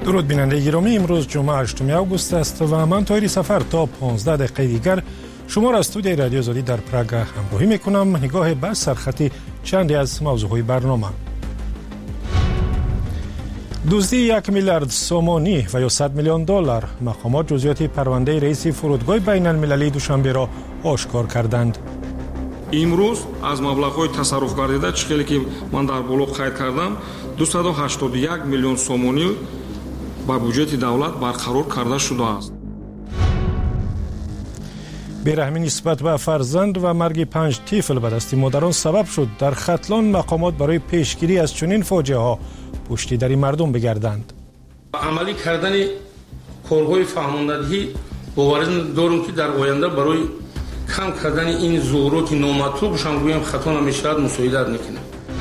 درود بیننده گرامی، امروز جمعه 8 آگوست است و من طاهری سفر تا 15 دقیقه دیگر شما را از استودیوی رادیو آزادی در پراگ همراهی میکنم. نگاه به سرخطی چندی از موضوعهای برنامه. دزدی 1 میلیارد سومانی و یا 100 میلیون دلار. مقامات جزئیات پرونده رئیس فرودگاه بین المللی دوشنبه را آشکار کردند. امروز از مبلغ‌های تصرف گردیده چیزی که من در بلوغ قید کردم 281 میلیون سومانی با بودجه دولت برقرار کرده شده است. بیرحمی نسبت به فرزند و مرگ 5 طفل به دست مادران سبب شد در ختلان مقامات برای پیشگیری از چنین فاجعه ها پشتیبانی مردم بگردند. عملی کردن کارهای فهماندهی باور دارم که در آینده برای کم کردن این ظهورات نامطلوب شنگویم خطا نمیشود مساعدت میکنه.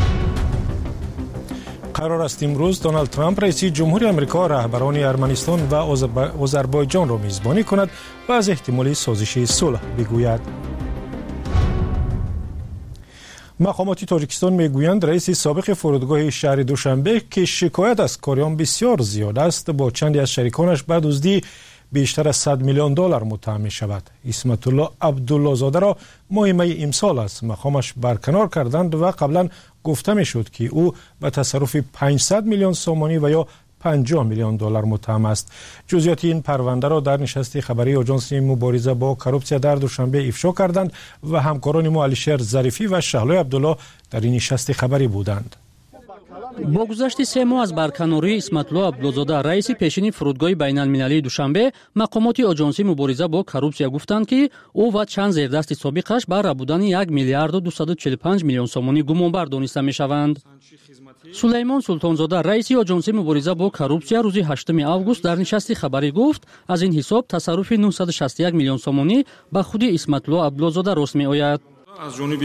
قرار است امروز دونالد ترامپ رئیس جمهوری آمریکا رهبران ارمنستان و آذربایجان را میزبانی کند و از احتمال سازش صلح بگوید. مقامات تاجیکستان میگویند رئیس سابق فرودگاه شهر دوشنبه که شکایت از کاریان بسیار زیاد است با چندی از شریکانش به دزدی بیشتر از 100 میلیون دلار متهم می شود. اسمت الله عبدالله زاده را مهمه امسال از مقامش برکنار کردند و قبلا گفته می شد که او به تصرف 500 میلیون سومانی و یا 50 میلیون دلار متهم است. جزئیات این پرونده را در نشست خبری آژانس مبارزه با کروپسیا در دوشنبه افشا کردند و همکاران ما علیشیر ظریفی و شهلای عبدالله در این نشست خبری بودند. با گذشت 3 ماه از برکناری اسمت الله عبدالزاده رئیس پیشین فرودگاه بین المللی دوشنبه، مقامات آژانس مبارزه با کروپسیا گفتند که او و چند زیردست سابقش بر بودن 1 میلیارد و 245 میلیون سومانی گمانبر دانسته میشوند. سلیمان سلطانزاده رئیس آژانس مبارزه با کروپسیا روز 8 آگوست در نشست خبری گفت از این حساب تصرف 961 میلیون سومانی به خود اسمت الله عبدالزاده راست می آید. از جانب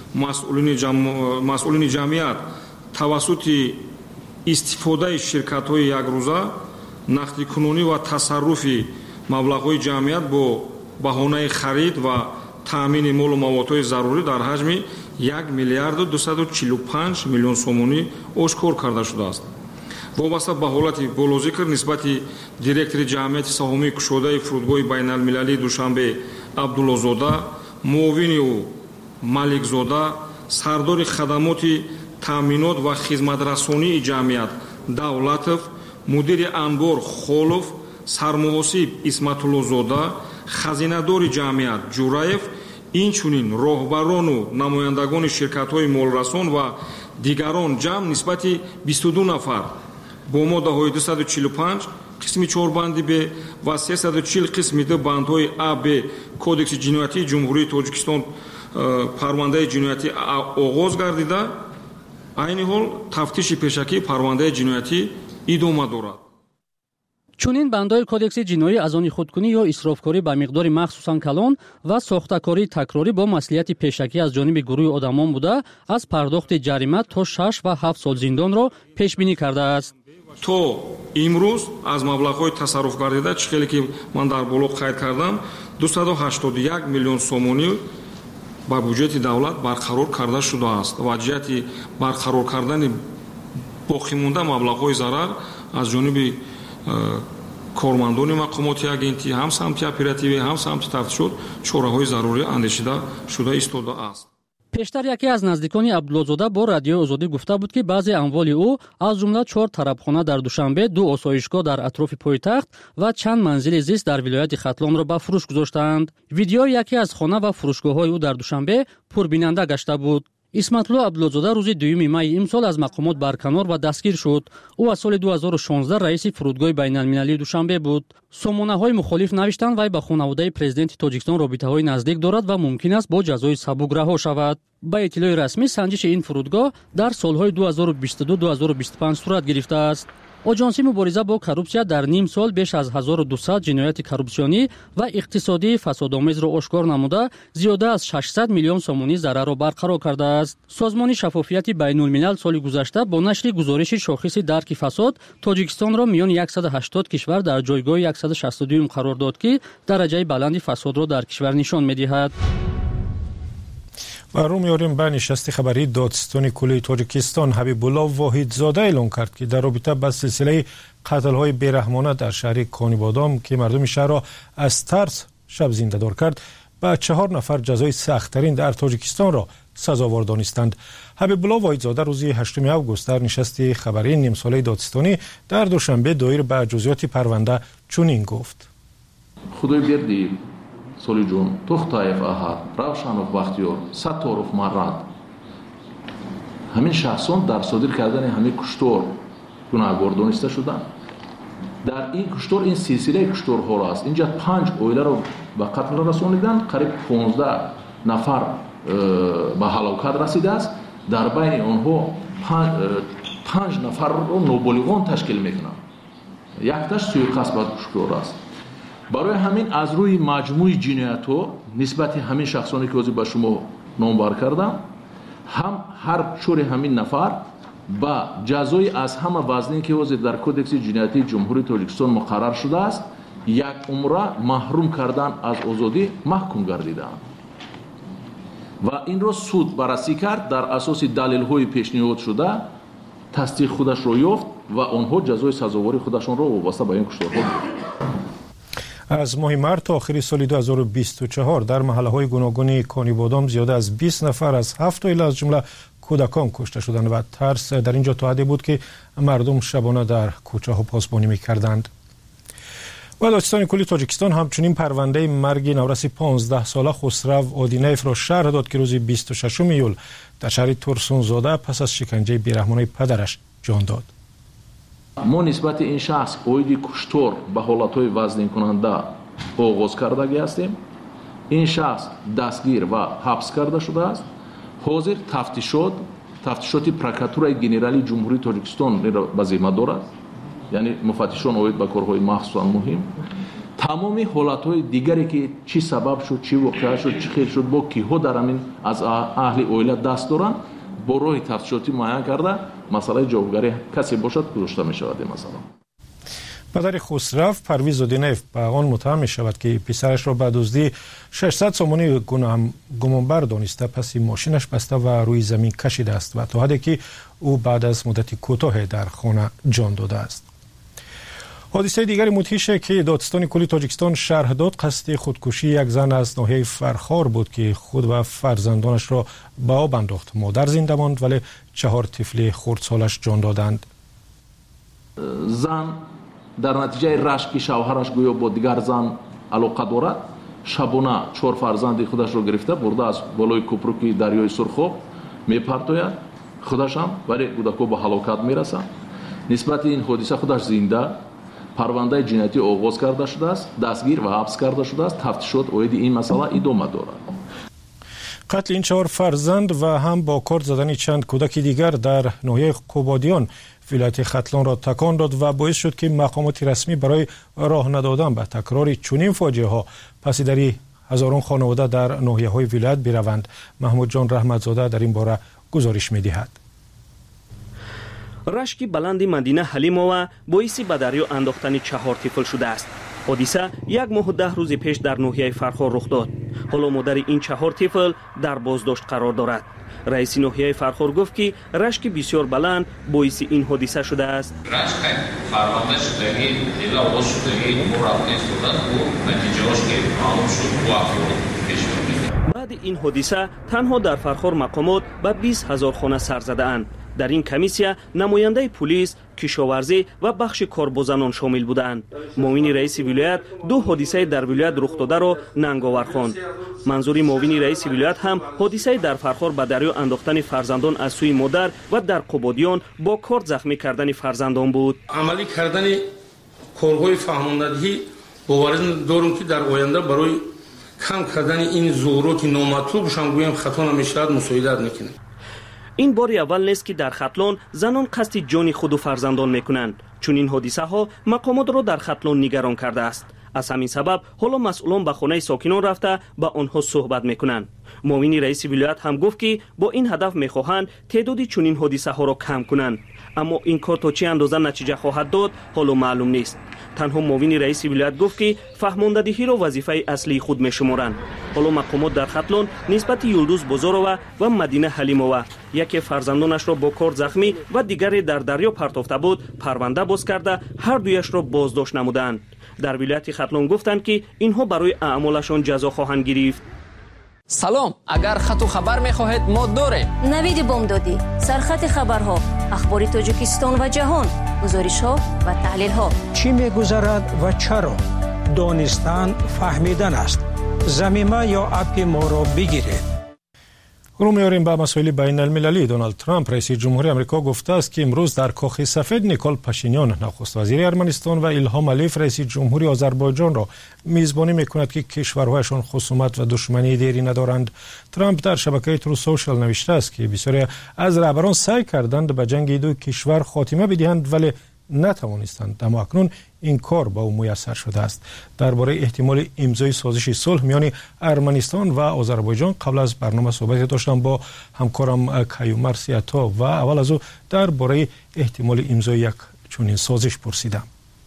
مسئولین جمعیت توسط استفاده شرکت‌های یک روزه نقدی کنونی و تصرف مبلغ‌های جمعیت با بهانه خرید و تامین مال و موادهای ضروری در حجم 1 میلیارد و 245 میلیون سومانی آشکار کرده شده است. وابسته به حالت بالازکر نسبت دایرکتور جمعیت سهامی کشوده فرودگاه بین المللی دوشنبه عبدالله زاده، معاون او مالک زاده، سردار خدمات تامینات و خدمترسانی جمعیت دولتов، مدیر انبار خولов، سرمحاسب اسمت الله زاده، خزینه‌دار جمعیت جوراев، инчунин роҳбарону намояндагони ширкатҳои молрасон ва дигарон ҷамъ нисбати 22 нафар бо моддаҳои 245 қисми 4 банди б ва 340 қисми д бандҳои а б кодекси ҷиноятии ҷумҳурии тоҷикистон парвандаи ҷиноятӣ оғоз гардида айни ҳол тафтиши пешакии парвандаи ҷиноятӣ идома дорад. чунин бандҳои кодекси ҷиноӣ аз они худкунӣ ё исрофкорӣ ба миқдори махсусан калон ва сохтакории такрорӣ бо маслиҳати пешакӣ аз ҷониби гурӯҳи одамон буда аз пардохти ҷарима то 6 ва 7 сол зиндонро пешбинӣ кардааст. то имрӯз аз маблағҳои тасарруфгардида чӣ ки ман дар боло қайд кардам 281 миллион сомонӣ ба бюджети давлат барқарор карда шудааст ва ҷиҳати барқарор кардани боқимонда маблағҳои зарар аз ҷониби кормандони мақомоти агентӣ ҳам самти оперативӣ ҳам самти тафтишот чораҳои зарурӣ андешида шуда истодааст. пештар яке аз наздикони абдуллозода бо радиои озодӣ гуфта буд ки баъзе амволи ӯ аз ҷумла 4 тарабхона дар душанбе, 2 осоишгоҳ дар атрофи пойтахт ва чанд манзили зист дар вилояти хатлонро ба фурӯш гузоштаанд. видеои яке аз хона ва фурӯшгоҳҳои ӯ дар душанбе пурбинанда гашта буд. исматло абдуллозода рӯзи 2 майи имсол аз мақомот барканор ва дастгир шуд. ӯ аз соли 2016 раиси фурудгоҳи байналмилалии душанбе буд. сомонаҳои мухолиф навиштанд вай ба хонаводаи президенти тоҷикистон робитаҳои наздик дорад ва мумкин аст бо ҷазои сабук раҳо шавад. ба иттилои расмӣ санҷиши ин фурудгоҳ дар солҳои 2022-2025 сурат гирифтааст. оҷонси мубориза бо коррупсия дар ним сол беш аз 1200 ҷинояти коррупсионӣ ва иқтисодии фасодомезро ошкор намуда зиёда аз 600 миллион сомонӣ зарарро барқарор кардааст. созмони шаффофияти байнулмилал соли гузашта бо нашри гузориши шохиси дарки фасод тоҷикистонро миёни 180 кишвар дар ҷойгоҳи 162 қарор дод ки дараҷаи баланди фасодро дар кишвар нишон медиҳад. و رو میاریم به نشست خبری دادستان کلی تاجیکستان. حبیب الله واحدزاده اعلام کرد که در رابطه با سلسله قتل‌های بیرحمانه در شهر کانیبادام که مردم شهر را از ترس شب زنده دار کرد، به 4 نفر جزای سخت‌ترین در تاجیکستان را سزاوار دانستند. حبیب الله واحدزاده روز 8 آگوست در نشست خبری نیم ساله دادستانی در دوشنبه دایر به جزئیات پرونده چنین گفت: خدایبردی سولی جون توختایف احد روشن و بختیار ستارف مرد همین شخصان در صادر کردن همین کشتار گناهکار دانسته شدند. در این کشتار این سلسله کشتارها است. اینجا 5 اویله را به قتل رسانیدند، قریب 15 نفر به هلاکت رسیده است. در بین آنها 5 نفر را نابالغان تشکیل میکنند. یک تاش سوءقصد به کشتار است. برای همین از روی مجموع جنایت‌ها نسبت همین شخصانی که به شما نامبر کردم، هم هر 4 همین نفر با جزای از همه وزنی که در کدکس جنایتی جمهوری تاجیکستان مقرر شده است، 1 عمر محروم کردن از آزادی محکوم گردیدند و این را سود بررسی کرد. در اساس دلیل‌های پیشنهاد شده تصدیق خودش را یافت و آنها جزای سزاواری خودشان را وابسته به این کشتارها گرفتند. از ماه مارس تا آخر سال 2024 در محله‌های گوناگون کانیبادام زیاده از 20 نفر از 7 عائله از جمله کودکان کشته شدند و ترس در اینجا تا حدی بود که مردم شبانه در کوچه‌ها پاسبانی می‌کردند. و دادستان کلی تاجیکستان همچنین پرونده مرگ نورس 15 ساله خسرو آدینیف را شرح داد که روز 26 ایول در شهر ترسونزاده پس از شکنجه بیرحمانه پدرش جان داد. ما نسبت این شخص اویدی کشتار به حالتهای وزنین کننده آغاز کرده هستیم. این شخص دستگیر و حبس کرده شده است. حاضر تفتیشات پروکاتورای گنرالی جمهوری تاجیکستان را به ذمه دارد، یعنی مفتشان اوید به کارهای مخصوصا مهم. تمامی حالتهای دیگری که چی سبب شد، چی واقعه شد، چی خیر شد، با کیها در همین از اهل اویله دست دارند، با راه تفتیشاتی معین کرده مسئله جوابگری کسی باشد گذاشته می شود. مثلا پدر خسرو پرویز آدینیف به آن متهم می شود که پسرش را به دزدی 600 سومانی گمانبر دانسته پس ماشینش بسته و روی زمین کشیده است و تا حدی که او بعد از مدتی کوتاه در خانه جان داده است. حادثه دیگری مدهش که دادستان کلی تاجیکستان شرح داد قصد خودکشی یک زن از ناحیه فرخار بود که خود و فرزندانش را به آب انداخت. مادر زنده ماند ولی 4 طفل خردسالش جان دادند. زن در نتیجه رشک شوهرش گویا با دیگر زن علاقه دارد، شبانه 4 فرزند خودش را گرفته برده از بالای کوپرک دریای سرخاب میپرتاید. خودش هم ولی کودکان به هلاکت میرسه. نسبت این حادثه خودش زنده پرونده جنایتی آغاز کرده شده است، دستگیر و حبس کرده شده است. تفتیشات اوید این مسئله ادامه دارد. قتل این 4 فرزند و هم با کار زدن چند کودک دیگر در ناحیه قبادیان ولایت ختلان را تکان داد و باعث شد که مقامات رسمی برای راه ندادن به تکرار چنین فاجعه ها پسیدری هزاران خانواده در ناحیه های ولایت بروند. محمود جان رحمتزاده در این باره گزارش می‌دهد. رشک بلند مدینه حلیمова باعث به دریا انداختن 4 طفل شده است. حادثه 1 ماه و 10 روز پیش در ناحیه فرخار رخ داد. حالا مادر این 4 طفل در بازداشت قرار دارد. رئیس ناحیه فرخار گفت که رشک بسیار بلند باعث این حادثه شده است. رشک فرمانده شدگی دیل آغاز شدگی امور رفته استودن و نتیجه‌اش که معلوم شد و افراد پیش برده. بعد این حادثه تنها در فرخار مقامات به 20,000 خانه سر زده اند. در این کمیسیا نماینده پلیس، کشاورزی و بخش کاربازان شامل بودند. معاون رئیس ولایت 2 حادثه در ولایت رخ داده را ننگاور خواند. منظور معاون رئیس ولایت هم حادثه در فرخار به دریا انداختن فرزندان از سوی مادر و در قبادیان با کارد زخمی کردن فرزندان بود. عملی کردن کارهای فهماندهی باور دارم که در آینده برای کم کردن این ظهورات که نامطلوب شان گویم خطا نمیشود مساعدت میکنه. این بار اول نیست که در ختلان زنان قصد جان خود و فرزندان میکنند. چون این حادثه ها مقامات را در ختلان نگران کرده است. از همین سبب حالا مسئولان به خانه ساکنان رفته با آنها صحبت میکنند. معاون رئیس ولایت هم گفت که با این هدف میخواهند تعداد چنین حادثه ها را کم کنند. اما این کار تا چه اندازه نتیجه خواهد داد حالا معلوم نیست. تنها معاون رئیس ولایت گفت که فهماندهی را وظیفه اصلی خود می‌شمارند. حالا مقامات در ختلان نسبت یلدوز بازارова و مدینه حلیمова یکی فرزندانش را با کار زخمی و دیگری در دریا پرتافته بود پرونده باز کرده هر دویش را بازداشت نمودند. در ولایت ختلان گفتند که اینها برای اعمالشان جزا خواهند گرفت. سلام، اگر خط و خبر می‌خواهید ما داریم. نوید بامدادی، سرخط خبرها، اخبار تاجیکستان و جهان، گزارش‌ها و تحلیل‌ها. چی می‌گذرد و چرا؟ دانستن فهمیدن است. ضمیمه یا اپ ما را بگیرید. رو میاریم به مسائل بین المللی. دونالد ترامپ رئیس جمهوری آمریکا گفته است که امروز در کاخ سفید نیکول پاشینیان نخست وزیر ارمنستان و ایلهام علیف رئیس جمهوری آذربایجان را میزبانی میکند که کشورهایشان خصومت و دشمنی دیری ندارند. ترامپ در شبکه ترو سوشال نوشته است که بسیاری از رهبران سعی کردند به جنگ دو کشور خاتمه بدهند ولی نتوانستند، اما اکنون این کار با او میسر شده است. درباره احتمال امضای سازش صلح میان ارمنستان و آذربایجان قبل از برنامه صحبت داشتم با همکارم کیومرث عطا و اول از او درباره احتمال امضای یک چنین سازش پرسیدم.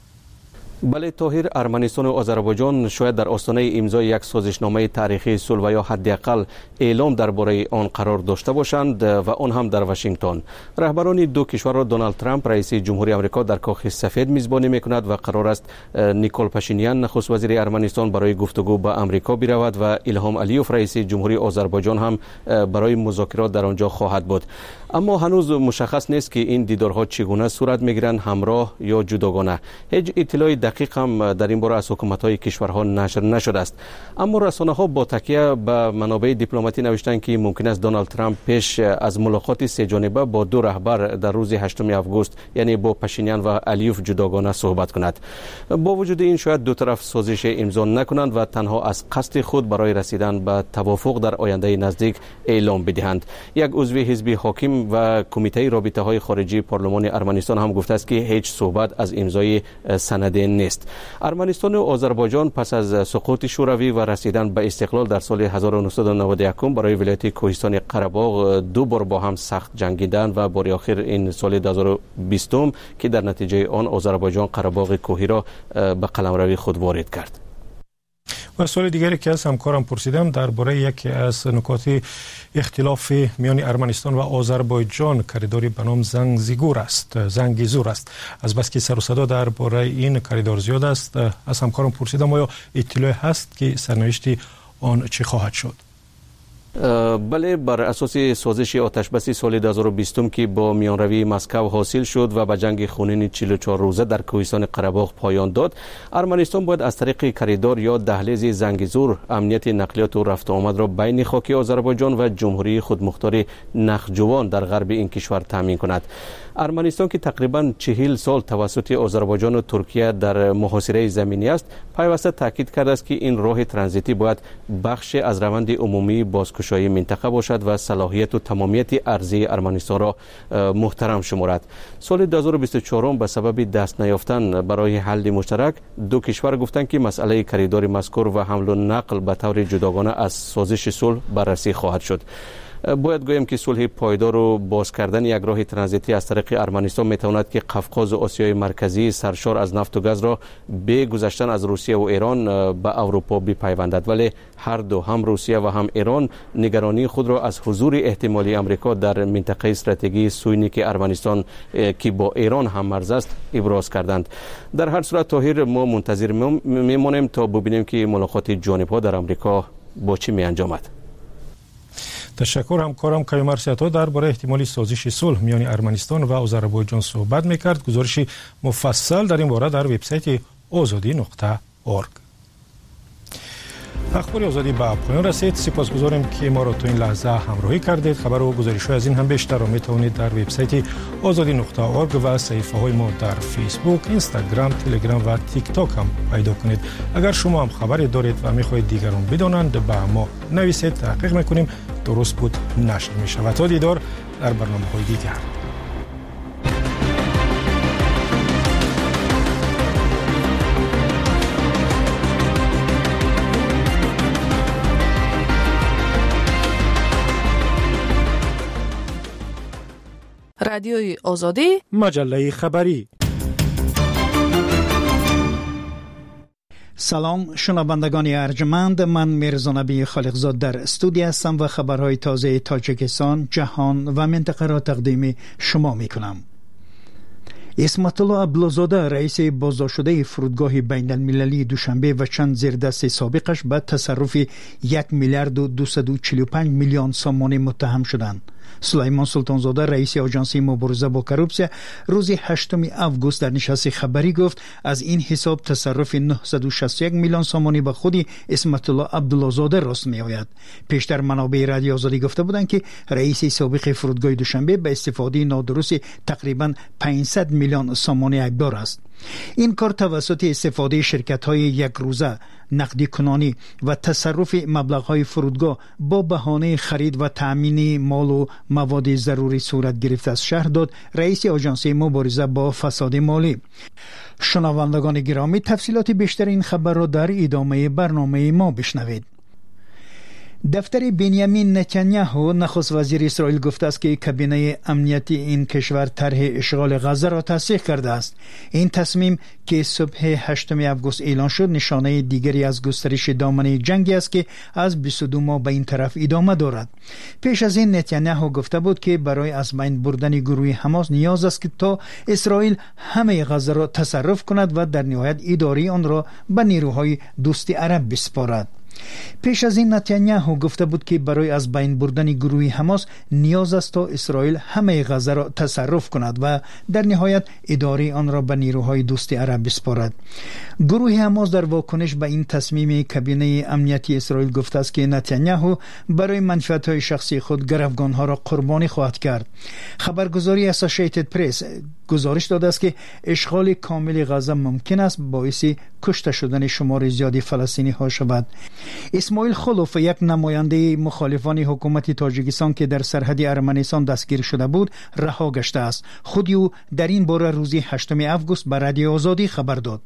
بله طاهر، ارمنستان و آذربایجان شاید در آستانه امضای یک سازشنامه تاریخی صلح و یا حداقل اعلام درباره آن قرار داشته باشند و آن هم در واشنگتن. رهبران دو کشور را دونالد ترامپ رئیس جمهوری آمریکا در کاخ سفید میزبانی میکند و قرار است نیکول پاشینیان نخست وزیر ارمنستان برای گفتگو با آمریکا برود و ایلهام علیف رئیس جمهوری آذربایجان هم برای مذاکرات در آنجا خواهد بود. اما هنوز مشخص نیست که این دیدارها چگونه صورت میگیرند، همراه یا جداگانه. هیچ اطلاعی دقیق هم در این باره از حکومت‌های کشورها نشر نشده است. اما رسانه‌ها با تکیه به منابع دیپلماتی نوشتند که ممکن است دونالد ترامپ پیش از ملاقات سه جانبه با دو رهبر در روز 8 آگوست یعنی با پاشینیان و علیف جداگانه صحبت کند. با وجود این شاید دو طرف سازش امضا نکنند و تنها از قصد خود برای رسیدن به توافق در آینده نزدیک اعلام بدهند. یک عضو حزب حاکم و کمیته رابطه‌های خارجی پارلمان ارمنستان هم گفته است که هیچ صحبت از امضای سند نیست. ارمنستان و آذربایجان پس از سقوط شوروی و رسیدن به استقلال در سال 1991 برای ولایت کوهستان قره باغ دو بار با هم سخت جنگیدند و بار آخر این سال 2020 که در نتیجه آن آذربایجان قره باغ کوهی را به قلمروی خود وارد کرد. و سوال دیگری که از همکارم پرسیدم درباره یکی از نکات اختلاف میان ارمنستان و آذربایجان کریدوری به نام زنگزور است. از بس که سر و صدا درباره این کریدور زیاد است، از همکارم پرسیدم آیا اطلاعی هست که سرنوشت آن چه خواهد شد؟ بله، بر اساس سازش آتشبس سال 2020 که با میانروی مسکو حاصل شد و به جنگ خونین 44 روزه در کوهستان قره باغ پایان داد، ارمنستان باید از طریق کریدور یا دهلیز زنگزور امنیت نقلیات و رفت و آمد را بین خاک آذربایجان و جمهوری خودمختار نخجوان در غرب این کشور تامین کند. ارمنستان که تقریبا 40 سال توسط آذربایجان و ترکیه در محاصره زمینی است، پیوسته تاکید کرده است که این راه ترانزیتی باید بخش از روند عمومی بازگشایی منطقه باشد و صلاحیت و تمامیت ارضی ارمنستان را محترم شمارد. سال 2024 به سبب دست نیافتن برای حل مشترک دو کشور گفتند که مسئله کریدور مذکور و حمل و نقل به طور جداگانه از سازش صلح بررسی خواهد شد. باید گویم که صلح پایدار و باز کردن یک راه ترانزیتی از طریق ارمنستان میتواند که قفقاز و آسیای مرکزی سرشار از نفت و گاز را به گذشتن از روسیه و ایران به اروپا بپیوندد، ولی هر دو هم روسیه و هم ایران نگرانی خود را از حضور احتمالی آمریکا در منطقه استراتژی سوینیک ارمنستان که با ایران هم مرز است ابراز کردند. در هر صورت طاهر، ما منتظر میمانیم تا ببینیم که ملاقات جانبها در آمریکا با چه می انجامد. تشکر. همکارم کیومرث عطا درباره احتمالی سازش صلح میان ارمنستان و آذربایجان صحبت میکرد. گزارشی مفصل در این باره در وبسایت azadi.org. اخبار آزادی به پایان رسید. سپاسگزاریم که ما را تا این لحظه همراهی کردید. خبر و گزارش‌های از این هم بیشتر را میتوانید در وبسایت azadi.org و صفحه‌های ما در فیسبوک، اینستاگرام، تلگرام و تیک تاک هم پیدا کنید. اگر شما هم خبری دارید و می‌خواهید دیگران بدانند، به ما نویسید، تحقیق می‌کنیم درست بود نشر می‌شود. تا دیدار در برنامه‌های دیگر. رادیوی آزادی، مجله خبری. سلام شنوندگان ارجمند، من میرزا نبی خالقزاد در استودیو هستم و خبرهای تازه تاجیکستان، جهان و منطقه را تقدیم شما میکنم. اسمت الله عبدالزاده رئیس بازداشت‌شده فرودگاه بین المللی دوشنبه و چند زیردست سابقش به تصرف 1 میلیارد و 245 میلیون سومانی متهم شدند. سلیمان سلطانزاده رئیس آژانس مبارزه با کروپسیا روز 8 آگوست در نشست خبری گفت از این حساب تصرف 961 میلیون سومانی به خود اسمت الله عبدالزاده راست می آید. پیشتر منابع رادیو آزادی گفته بودند که رئیس سابق فرودگاه دوشنبه به استفاده نادرست تقریبا 500 میلیون سومانی عیبدار است. این کار توسط استفاده شرکت‌های یک روزه، نقدی کنانی و تصرف مبلغ‌های فرودگاه با بهانه خرید و تأمین مال و مواد ضروری صورت گرفته است، شرح داد رئیس آژانس مبارزه با فساد مالی. شنوندگان گرامی، تفصیلات بیشتر این خبر را در ادامه برنامه ما بشنوید. دفتر بنیامین نتانیاهو نخست وزیر اسرائیل گفته است که کابینه امنیتی این کشور طرح اشغال غزه را تصدیق کرده است. این تصمیم که صبح 8 آگوست اعلان شد نشانه دیگری از گسترش دامنه جنگی است که از 22 ماه به این طرف ادامه دارد. پیش از این نتانیاهو گفته بود که برای از بین بردن گروه حماس نیاز است که تا اسرائیل همه غزه را تصرف کند و در نهایت اداره آن را به نیروهای دوستی عرب بسپارد. پیش از این نتانیاهو گفته بود که برای از بین بردن گروه حماس نیاز است تا اسرائیل همه غزه را تصرف کند و در نهایت اداره آن را به نیروهای دوست عرب بسپارد. گروه حماس در واکنش به این تصمیم کابینه امنیتی اسرائیل گفته است که نتانیاهو برای منفعت‌های شخصی خود گروگان‌ها را قربانی خواهد کرد. خبرگزاری اسوسییتد پرس گزارش داده است که اشغال کامل غزه ممکن است باعث کشته شدن شمار زیادی فلسطینی‌ها شود. اسماعیل خلوف، یک نماینده مخالفان حکومت تاجیکستان که در سرحد ارمنستان دستگیر شده بود، رها گشته است. خود او در این باره روز 8 آگوست به رادیو آزادی خبر داد.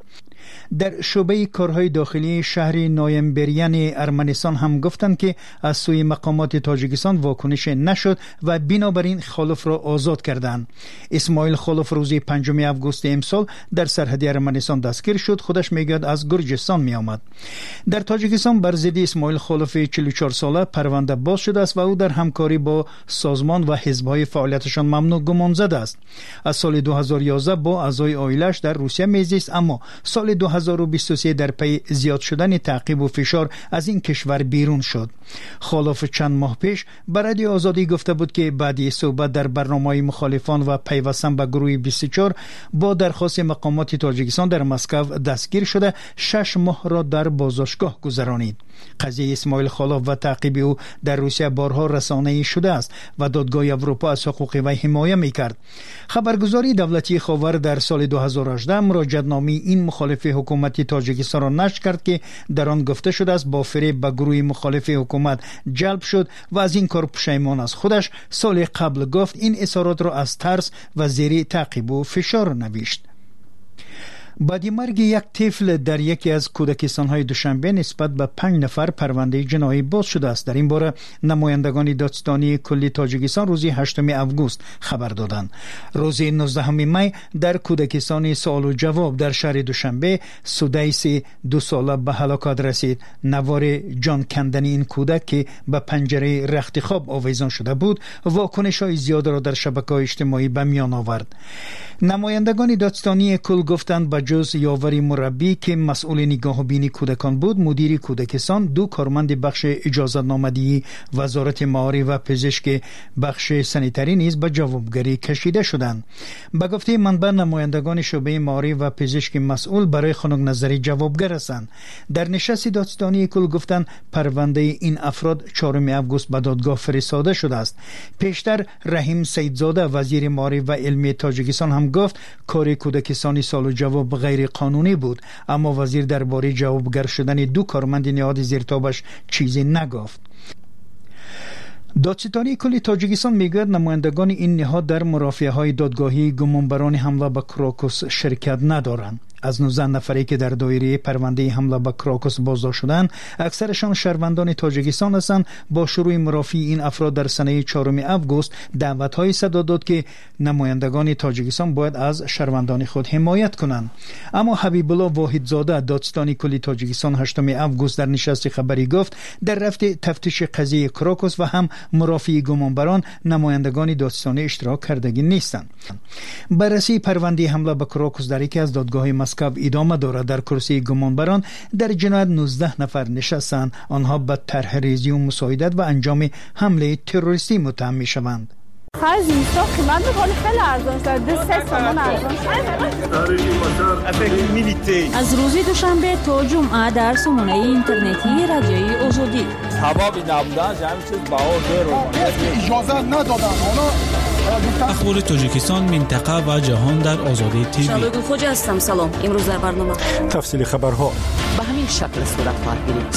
در شعبه کارهای داخلی شهر نایمبریان ارمنستان هم گفتند که از سوی مقامات تاجیکستان واکنش نشد و بنابراین خلوف را آزاد کردند. اسماعیل خلوف روز 5 آگوست امسال در سرحد ارمنستان دستگیر شد. خودش میگوید از گرجستان می آمد. در تاجیکستان بر ضد اسماعیل خلوف 44 ساله پرونده باز شده است و او در همکاری با سازمان و حزب‌های فعالیتشان ممنوع گمان زده است. از سال 2011 با اعضای عائله‌اش در روسیه میزیست، اما سال 2023 در پی زیاد شدن تعقیب و فشار از این کشور بیرون شد. خلوف چند ماه پیش به رادیو آزادی گفته بود که بعد از صحبت در برنامه‌های مخالفان و پیوستن به گروه 24 با درخواست مقامات تاجیکستان در مسکو دستگیر شده 6 ماه را در بازداشتگاه گذرانید. قضیه اسماعیل خلوف و تعقیب او در روسیه بارها رسانه‌ای شده است و دادگاه اروپا از حقوق وی حمایت می‌کرد. خبرگزاری دولتی خاور در سال 2018 مراجعه‌نامه این مخالف حکومت تاجیکستان را نشر کرد که در آن گفته شده است با فریب به گروه مخالف حکومت جلب شد و از این کار پشیمان است. خودش سال قبل گفت این اظهارات را از ترس و زیر تعقیب و فشار نوشت. بعد مرگ یک طفل در یکی از کودکستان‌های دوشنبه نسبت به 5 نفر پرونده جنایی باز شده است. در این باره نمایندگان دادستانی کلی تاجیکستان روز 8 آگوست خبر دادند. روز 19 می در کودکستان سوال و جواب در شهر دوشنبه سودیس 2 ساله به هلاکت رسید. نوار جان کندن این کودک که به پنجره رخت خواب آویزان شده بود واکنش‌های زیاد را در شبکه‌های اجتماعی به میان آورد. نمایندگان دادستانی کل گفتند به جز یاوری مربی که مسئول نگاه بینی کودکان بود، مدیر کودکستان، 2 کارمند بخش اجازت نامدهی وزارت معارف و پزشک بخش سانیتری نیز به جوابگری کشیده شدند. به گفته منبع نمایندگان شعبه معارف و پزشک مسئول برای خنک نظری جوابگر هستند. در نشست دادستانی کل گفتند پرونده این افراد 4 آگوست به دادگاه فرستاده شده است. پیشتر رحیم سیدزاده وزیر معارف و علمی تاجیکستان هم گفت کار کودکستانی سوال و جواب غیر قانونی بود، اما وزیر درباره جوابگر شدن 2 کارمند نهاد زیرتابش چیزی نگفت. دادستانی کلی تاجیکستان میگوید نمایندگان این نهاد در مرافعه‌های دادگاهی گمانبران حمله به کراکوس شرکت ندارند. از 19 نفری که در دایره پرونده حمله به کراکوس بازداشت شدند، اکثرشان شهروندان تاجیکستان هستند. با شروع مرافعه این افراد در سنه 4 آگوست دعوت‌های صدا داد که نمایندگان تاجیکستان باید از شهروندان خود حمایت کنند. اما حبیب الله واحدزاده دادستانی کلی تاجیکستان 8 آگوست در نشست خبری گفت در رفت تفتیش قضیه کراکوس و هم مرافعه گمانبران نمایندگان دادستانی اشتراک کردگی نیستند. بررسی پرونده حمله به کراکوس در یکی از دادگاه‌های مسکو ادامه دارد. در کرسی گمانبران در جنایت 19 نفر نشستند. آنها به طرح ریزی و مساعدت و انجام حمله تروریستی متهم می‌شوند. خرج اینستا قیمت می‌کنه خیلی ارزان شد. 3 تومان ارزان شد. از روز دوشنبه تا جمعه در سامانه اینترنتی رادیوی آزادی. سبب نبودن همین چیز باور اجازه ندادن. اخبار تاجیکستان، منطقه و جهان در آزادی تیوی. شبگیر خوج هستم. سلام. امروز در برنامه تفصیل خبرها به همین شکل صورت خواهد گرفت.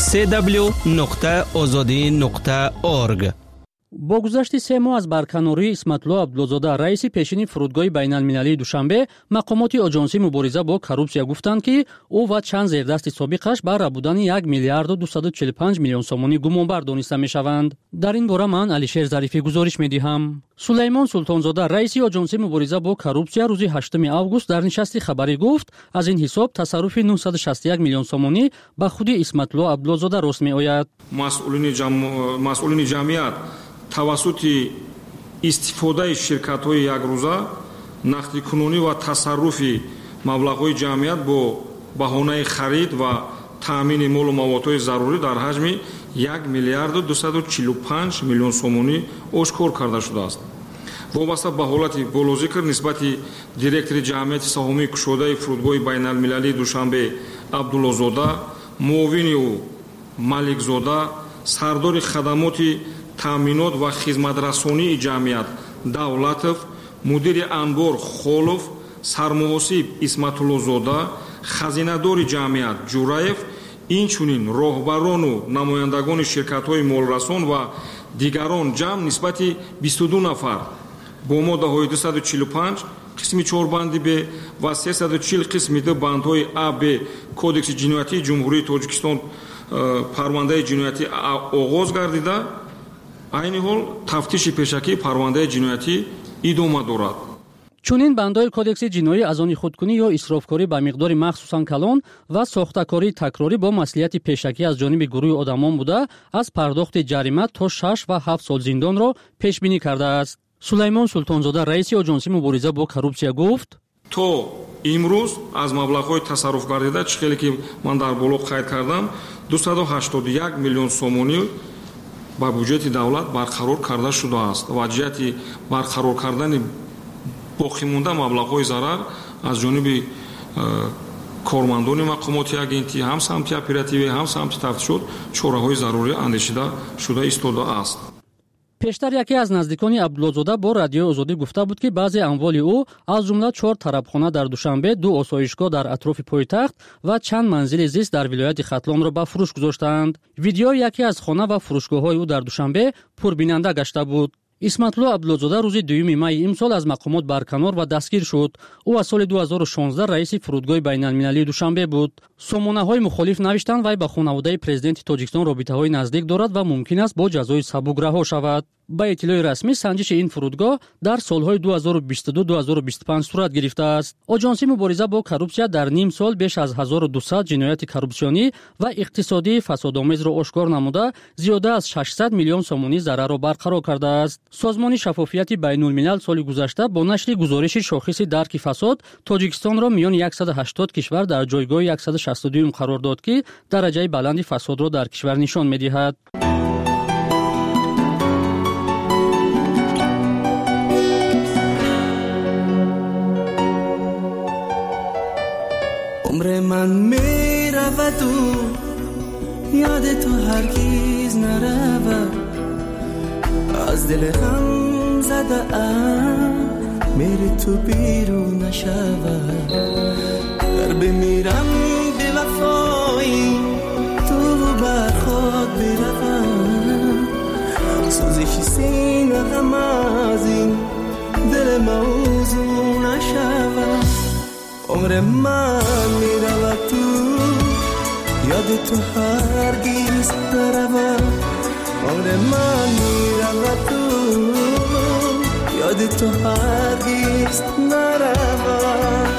www.azadi.org. با گذشت 3 ماه از برکناری اسمتالله عبدالزاده رئیس پیشین فرودگاه بین‌المللی دوشنبه، مقامات آژانس مبارزه با کورپسیا گفتند که او و چند زیردست سابقش بر بودن 1 میلیارد و 245 میلیون سومانی گمانبر دانسته می‌شوند. در این باره من علیشیر ظریفی گزارش می‌دهم. سلیمان سلطانزاده رئیس آژانس مبارزه با کورپسیا روز 8 آگوست در نشست خبری گفت از این حساب تصرف 961 میلیون سومانی به خود اسمتالله عبدالزاده راست می‌آید. مسئولین جمعیت توسط استفاده شرکت‌های یک روزه نقدی کنونی و تصرفی مبلغ‌های جمعیت با بهانه خرید و تامین مال و موادهای ضروری در حجم 1 میلیارد و 245 میلیون سومانی آشکار کرده شده است. وابسته به حالت بالذکر نسبت دیرکتور جمعیت سهامی کشوده فرودگاه بین‌المللی دوشنبه عبدالله‌زاده، معاون او مالک‌زاده، سردار خدمات تامینات و خدمترسانی جمعیت давлатов، مدیر انبار خولов، سرمحاسب اسمتالله‌زاده، خزینه‌دار جمعیت جوراев، инчунин роҳбарону намояндагони ширкатҳои молрасон ва дигарон ҷамъ нисбати 22 нафар бо моддаҳои 245 қисми 4 банди б ва 340 қисми 2 бандҳои А, Б кодекси ҷиноятии ҷумҳурии Тоҷикистон парвандаи ҷиноятӣ оғоз гардида, айни ҳол тафтиши пешакии парвандаи ҷиноятӣ идома дорад. чунин бандҳои кодекси ҷиноӣ аз они худкунӣ ё исрофкорӣ ба миқдори махсусан калон ва сохтакории такрорӣ бо маслиҳати пешакӣ аз ҷониби гурӯҳи одамон буда аз пардохти ҷарима то 6 ва 7 сол зиндонро пешбинӣ кардааст. сулаймон султонзода раиси оҷонси мубориза бо коррупсия гуфт: то имрӯз аз маблағҳои тасарруф гардида чӣ хеле ки ман дар боло қайд кардам 281 миллион сомонӣ ба бюҷети давлат барқарор карда шудааст ва ҷиҳати барқарор кардани боқимонда маблағҳои зарар аз ҷониби кормандони мақомоти агентӣ ҳам самти оперативӣ ҳам самти тафтишот чораҳои зарурӣ андешида шуда истодааст. пештар яке аз наздикони абдуллозода бо радиои озодӣ гуфта буд ки баъзе амволи ӯ аз ҷумла 4 тарабхона дар душанбе, 2 осоишгоҳ дар атрофи пойтахт ва чанд манзили зист дар вилояти хатлонро ба фурӯш гузоштаанд. видеои яке аз хона ва фурӯшгоҳҳои ӯ дар душанбе пурбинанда гашта буд. исматулло абдуллозода рӯзи 2 майи имсол аз мақомот барканор ва дастгир шуд. ӯ аз соли 2016 раиси фурудгоҳи байналмилалии душанбе буд. сомонаҳои мухолиф навиштанд вай ба хонаводаи президенти тоҷикистон робитаҳои наздик дорад ва мумкин аст бо ҷазои сабук раҳо шавад. ба иттилои расмӣ санҷиши ин фурудгоҳ дар солҳои 2022-2025 сурат гирифтааст. оҷонси мубориза бо коррупсия дар ним сол беш аз 1200 ҷинояти коррупсионӣ ва иқтисодии фасодомезро ошкор намуда зиёда аз 600 миллион сомонӣ зарарро барқарор кардааст. созмони шаффофияти байнулмилал соли гузашта бо нашри гузориши шохиси дарки фасод тоҷикистонро миёни 180 кишвар дар ҷойгоҳи 162 қарор дод ки дараҷаи баланди фасодро дар кишвар нишон медиҳад. عمر من میرود و یاد تو هرگز نرود از دل غم زده ام میری تو بیرون نشود در بمیرم به وفایی تو بر خود بروم سوزش سینه غم از این دل موضوع نشود عمر من میرود تو یاد تو هرگیز نرود عمر من میرود تو یاد تو هرگیز نرود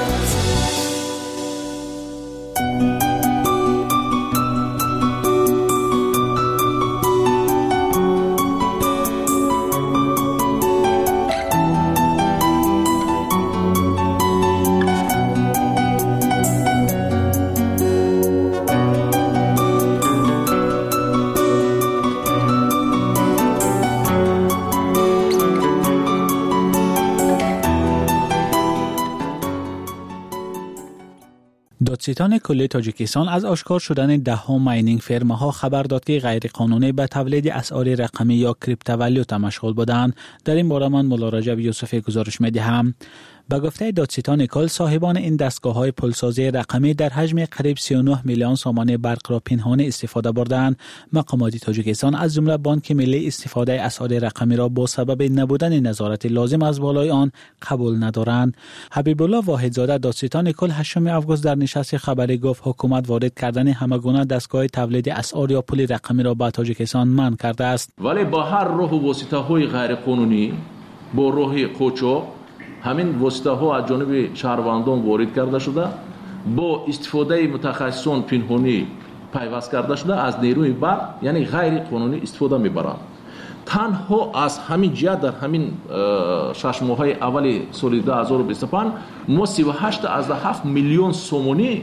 دادستان کل تاجیکستان از آشکار شدن ده‌ها ماینینگ فرم‌ها خبر داد که غیرقانونی به تولید اسعار رقمی یا کریپتووالیوت مشغول بودند. در این باره من مولا رجب یوسف گزارش می‌دهم. به گفته دادستان کل، صاحبان این دستگاه‌های پولسازی رقمی در حجم قریب 39 میلیون سامانه برق را پنهانی استفاده بردند. مقامات تاجیکستان از جمله بانک ملی استفاده اسعار رقمی را با سبب نبودن نظارت لازم از بالای آن قبول ندارند. حبیب الله واحدزاده دادستان کل 8 آگوست در نشست خبری گفت حکومت وارد کردن همگونه دستگاه تولید اسعار یا پول رقمی را به تاجیکستان منع کرده است. ولی با هر راه و واسطه‌های غیر قانونی با راه قاچاق همین واسطه ها از جانب شهروندان وارد کرده شده، با استفاده متخصصان پنهانی پیوست کرده شده، از نیروی برق یعنی غیر قانونی استفاده میبرند. تنها از همین جهت در همین 6 ماه اول سال 2025 ما 38.7 میلیون سومونی،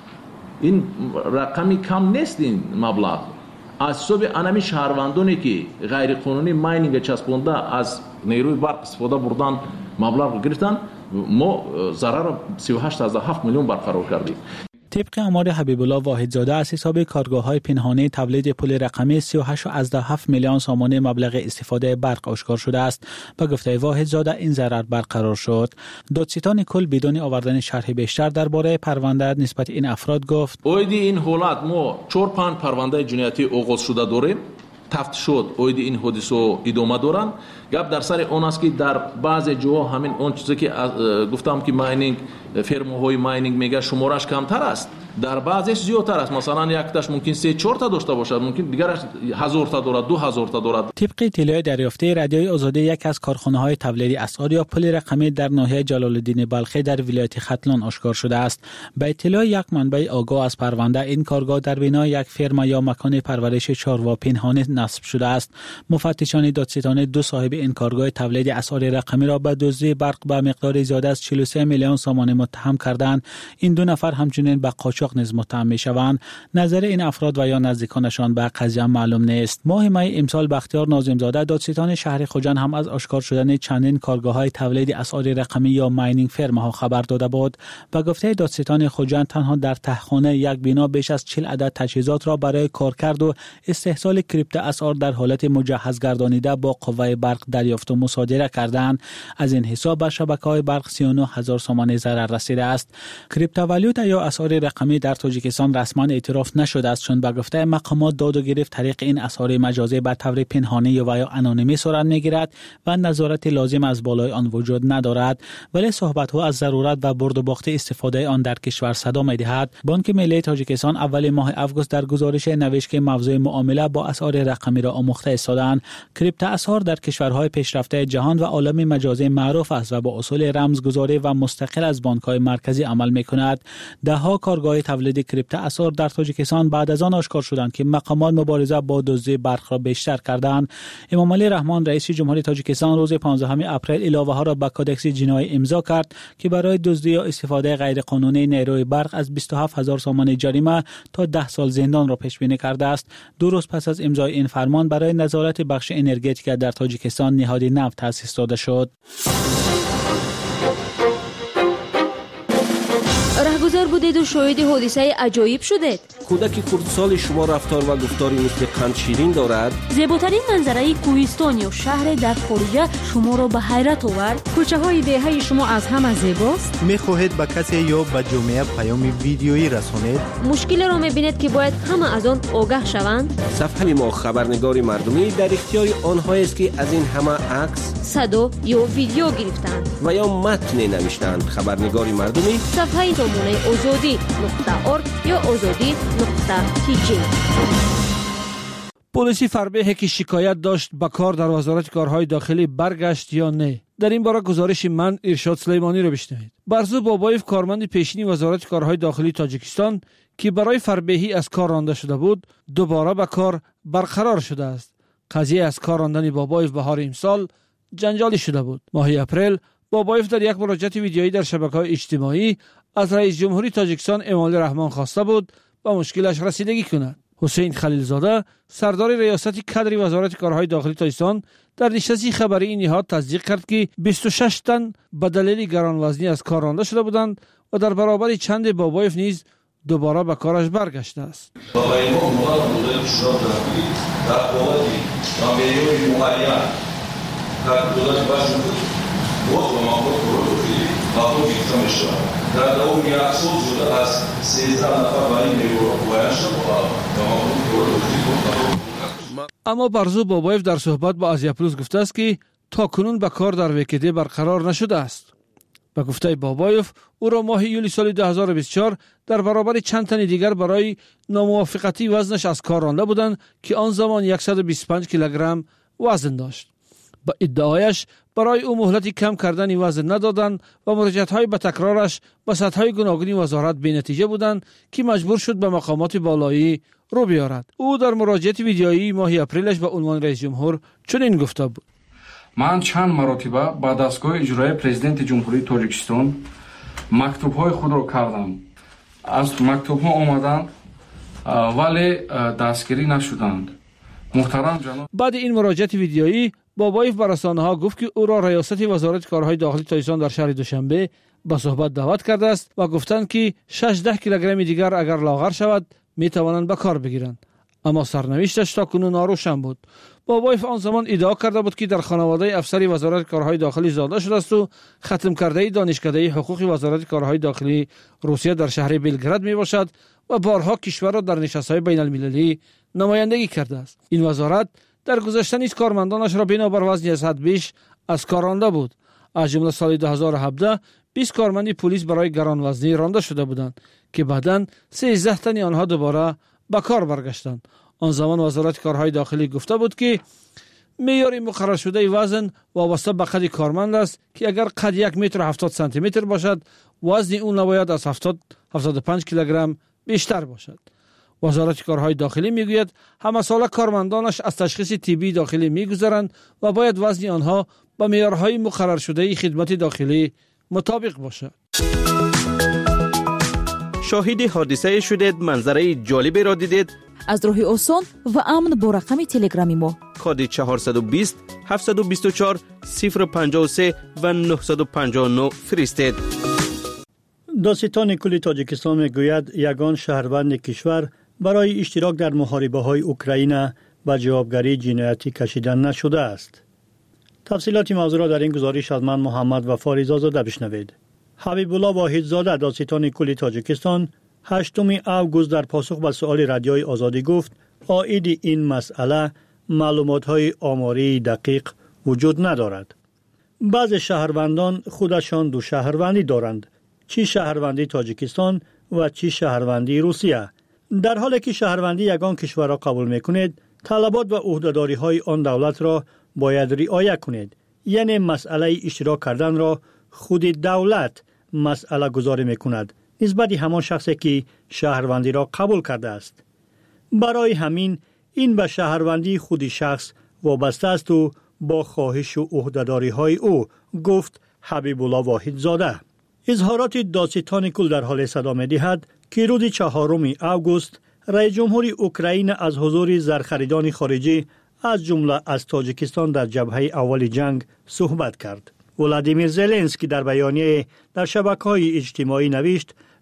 این رقمی کم نیست، این مبلغ از حساب انمی شهروندانی که غیر قانونی ماینینگ چسبونده از نیروی برق استفاده بردن مبلغ گرفتن، ما ضرر 38.7 میلیون برقرار کردیم. طبق آمار حبیب الله واحدزاده از حساب کارگاه‌های پنهانی تولید پول رقمی 38.7 میلیون سامانه مبلغ استفاده برق آشکار شده است. به گفته واحدزاده این ضرر برقرار شد. دادستان کل بدون آوردن شرح بیشتر درباره پرونده نسبت این افراد گفت: اوید این حالت ما 4-5 پرونده جنایتی آغاز شده داریم. تفتیش شد اوید این حادثه ادامه دارن. گپ در سر اون است که در بعض جاها همین اون چیزی که گفتم که ماینینگ فرم‌های ماینینگ میگه شمارش کمتر است، در بعضیش زیادتر است. مثلا یک تاش ممکن 3-4 تا داشته باشد، ممکن دیگرش 1000 تا دارد، 2000 تا دارد. طبق اطلاع دریافته رادیوی آزادی، یک از کارخانه‌های تولید اسعار یا پول رقمی در ناحیه جلال الدین بلخی در ولایت ختلان آشکار شده است. به اطلاع یک منبع آگاه از پرونده، این کارگاه در بنای یک فرم یا مکان پرورش چاروا پنهانی نصب شده است. مفتشان دادستان دو صاحب این کارگاه تولید اسعار رقمی را به دزدی برق به مقدار زیاده از 43 میلیون سامانه متهم کردند. این دو نفر همچنین به قاچاق نیز متهم میشوند. نظر این افراد و یا نزدیکانشان به قضیه معلوم نیست. ماه می امسال بختیار ناظمزاده دادستان شهر خوجند هم از آشکار شدن چندین کارگاه‌های تولید اسعار رقمی یا ماینینگ فرم‌ها خبر داده بود. به گفته دادستان خوجند تنها در تهخانه یک بنا بیش از 40 عدد تجهیزات را برای کارکرد و استحصال کریپتو اسعار در حالت مجهز گردانیده با قوه برق دریافت و مصادره کردند. از این حساب به شبکه‌های برق 39000 سامانه ضرر رسیده است. کریپتووالیوت یا اسعار رقمی در تاجیکستان رسما اعتراف نشده است، چون به گفته مقامات داد و گرفت طریق این اسعار مجازی به طور پنهانی و یا انونیمی صورت میگیرد و نظارت لازم از بالای آن وجود ندارد. ولی صحبت‌ها از ضرورت و برد و باخت استفاده آن در کشور صدا می‌دهد. بانک ملی تاجیکستان اول ماه آگوست در گزارش نوشت که موضوع معامله با اسعار رقمی را آموخته ایستادند. کریپتو اسعار در کشورهای پیشرفته جهان و عالم مجازی معروف است و با اصول رمزگذاری و مستقل از بانک‌های مرکزی عمل می‌کند. ده‌ها کارگاه تولید کریپتو اسعار در تاجیکستان بعد از آن آشکار شدند که مقامات مبارزه با دزدی برق را بیشتر کردند. امام علی رحمان رئیس جمهوری تاجیکستان روز 15 اپریل علاوه‌ها را به کدکس جنایی امضا کرد که برای دزدی یا استفاده غیرقانونی نیروی برق از 27000 سامانه جریمه تا 10 سال زندان را پیش بینی کرده است. 2 روز پس از امضای این فرمان برای نظارت بخش انرژتیک در تاجیکستان نهاد نفت تأسیس داده شد. بیزار بودید و شاهد حادثه عجایب شدید. کودک خردسال شما رفتار و گفتاری مثل قند شیرین دارد. زیباترین منظره کوهستان یا شهر در خارج شما را به حیرت آورد. کوچه های دهه شما از همه زیباست. میخواهید به کسی یا به جامعه پیام ویدیویی رسانید؟ مشکل را میبینید که باید همه از آن آگاه شوند. صفحه ما خبرنگار مردمی در اختیار آنهایی است که از این همه عکس، صدا یا ویدیو گرفتند و یا متن نوشتند. خبرنگار مردمی صفحه سامانه azadi.org یا azadi.tg. پلیس فربه که شکایت داشت به کار در وزارت کارهای داخلی برگشت یا نه؟ در این باره گزارش من ارشاد سلیمانی را بشنوید. برزو بابایف کارمند پیشین وزارت کارهای داخلی تاجیکستان که برای فربهی از کار رانده شده بود دوباره به کار برقرار شده است. قضیه از کار راندن بابایف بهار امسال جنجالی شده بود. ماه اپریل بابایف در یک مراجعه ویدیویی در شبکه‌های اجتماعی از رئیس جمهوری تاجیکستان امامعلی رحمان خواسته بود با مشکلش رسیدگی کند. حسین خلیلزاده سردار ریاست کادر وزارت کارهای داخلی تاجیکستان در نشست خبری این نهاد تصدیق کرد که 26 تن به دلیل گرانوزنی از کار رانده شده بودند و در برابر چند بابایف نیز دوباره به کارش برگشته است. در دوام یک سال جدا از 13 نفر برای نیرو باید شد اما برزو بابایف در صحبت با آزیا پلوس گفته است که تا کنون به کار در وکیده برقرار نشده است. به گفته بابایف او را ماه یولی سال 2024 در برابر چند تن دیگر برای ناموافقتی وزنش از کار رانده بودند که آن زمان 125 کیلوگرم وزن داشت. با ادعایش برای او مهلتی کم کردن وزن ندادند و مراجعت‌های به تکرارش به سطح‌های گوناگون وزارت بی‌نتیجه بودند که مجبور شد به مقامات بالایی رو بیارد. او در مراجعه ویدیویی ماه اپریلش به عنوان رئیس جمهور چنین گفته بود: من چند مرتبه با دستگاه اجرایی پرزیدنت جمهوری تاجیکستان مکتوب‌های خود را کردم. از مکتوب‌ها آمدند ولی دستگیری نشدند. محترم جناب، بعد این مراجعه ویدیویی بابایف به رسانه‌ها گفت که او را ریاست وزارت کارهای داخلی تاجیکستان در شهر دوشنبه به صحبت دعوت کرده است و گفتند که 16 کیلوگرم دیگر اگر لاغر شود می توانند به کار بگیرند. اما سرنوشتش تا کنون ناروشن بود. بابایف آن زمان ادعا کرده بود که در خانواده افسر وزارت کارهای داخلی زاده شده است و ختم کرده دانشکده حقوق وزارت کارهای داخلی روسیه در شهر بلگراد می باشد و بارها کشور را در نشست‌های بین المللی نمایندگی کرده است. این وزارت در گذشته نیز کارمندانش را بنابر وزنی از حد بیش از کار رانده بود. از جمله سال 2017 20 کارمند پلیس برای گرانوزنی رانده شده بودند که بعداً 13 تن آنها دوباره به کار برگشتند. آن زمان وزارت کارهای داخلی گفته بود که معیار مقرر شده وزن وابسته به قد کارمند است که اگر قد 1 متر و 70 سانتی متر باشد وزن اون نباید از 75 کیلوگرم بیشتر باشد. وزارت کارهای داخلی میگوید همه ساله کارمندانش از تشخیص طبی داخلی میگذرند و باید وزن آنها با معیارهای مقرر شده خدمت داخلی مطابق باشد. شاهد حادثه شدید، منظره جالبی را دیدید؟ از راه آسان و امن با رقم تلگرامی ما کد 420 724 053 و 959 فرستید. داستان کل تاجیکستان میگوید یگان شهروند کشور برای اشتراک در محاربه‌های اوکراین به جوابگری جنایتی کشیده نشده است. تفصیلات موضوع را در این گزارش از من محمد وفا رضازاده بشنوید. حبیب الله واحدزاده داستان کل تاجیکستان 8 اوگوست در پاسخ به سؤال رادیوی آزادی گفت عاید این مسئله معلومات‌های آماری دقیق وجود ندارد. بعضی شهروندان خودشان دو شهروندی دارند، چی شهروندی تاجیکستان و چی شهروندی روسیه. در حالی که شهروندی یگان کشور را قبول میکنید، طلبات و عهده‌داری‌های آن دولت را باید رعایت کنید. یعنی مسئله اشتراک کردن را خود دولت مسئله گذاری میکند نسبت همان شخصی که شهروندی را قبول کرده است. برای همین این به شهروندی خود شخص وابسته است و با خواهش و عهده‌داری‌های او، گفت حبیب الله واحدزاده. اظهارات داستان کل در حال صدا می‌دهد که روز 4 اوگوست رئیس جمهوری اوکراین از حضور زرخریدان خارجی از جمله از تاجیکستان در جبهه اول جنگ صحبت کرد. ولادیمیر زلنسکی در بیانیه در شبکه‌های اجتماعی نوشت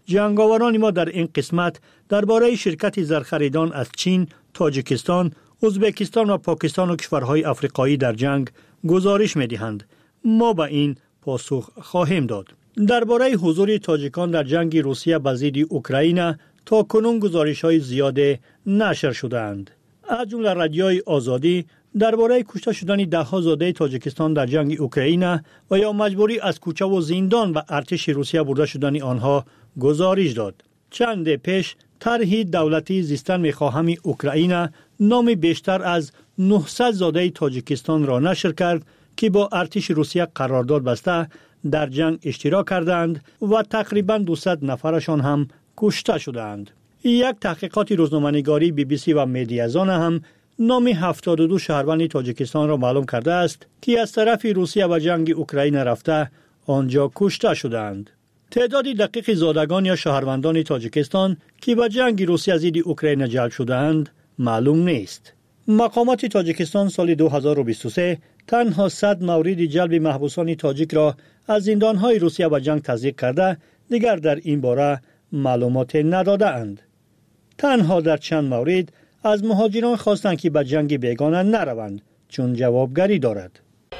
جنگاوران ما در این قسمت درباره شرکت زرخریدان از چین، تاجیکستان، ازبکستان و پاکستان و کشورهای افریقایی در جنگ گزارش می‌دهند. ما به این پاسخ خواهیم داد. درباره حضور تاجیکان در جنگ روسیه با ضد اوکراین تا کنون گزارش‌های زیاد نشر شده‌اند. از جمله رادیوی آزادی درباره کشته شدن ده‌ها زاده تاجیکستان در جنگ اوکراین و یا مجبوری از کوچه و زندان و ارتش روسیه برده شدن آنها گزارش داد. چند پیش طرح دولتی زیستن می‌خواهم اوکراین نام بیشتر از 900 زاده تاجیکستان را نشر کرد که با ارتش روسیه قرارداد بسته در جنگ اشتراک کردند و تقریباً 200 نفرشان هم کشته شدند. یک تحقیقات روزنامه‌نگاری BBC و مدیازان هم نام 72 شهروند تاجیکستان را معلوم کرده است که از طرف روسیه و جنگ اوکراین رفته آنجا کشته شدند. تعداد دقیق زادگان یا شهروندان تاجیکستان که به جنگ روسیه ضد اوکراین جلب شده‌اند معلوم نیست. مقامات تاجیکستان سال 2023 تنها 100 مورد جلب محبوسان تاجیک را از زندان‌های روسیه و جنگ تصدیق کرده، دیگر در این باره معلومات نداده‌اند. تنها در چند مورد از مهاجران خواستند که به جنگ بیگانه نروند چون جوابگری دارد.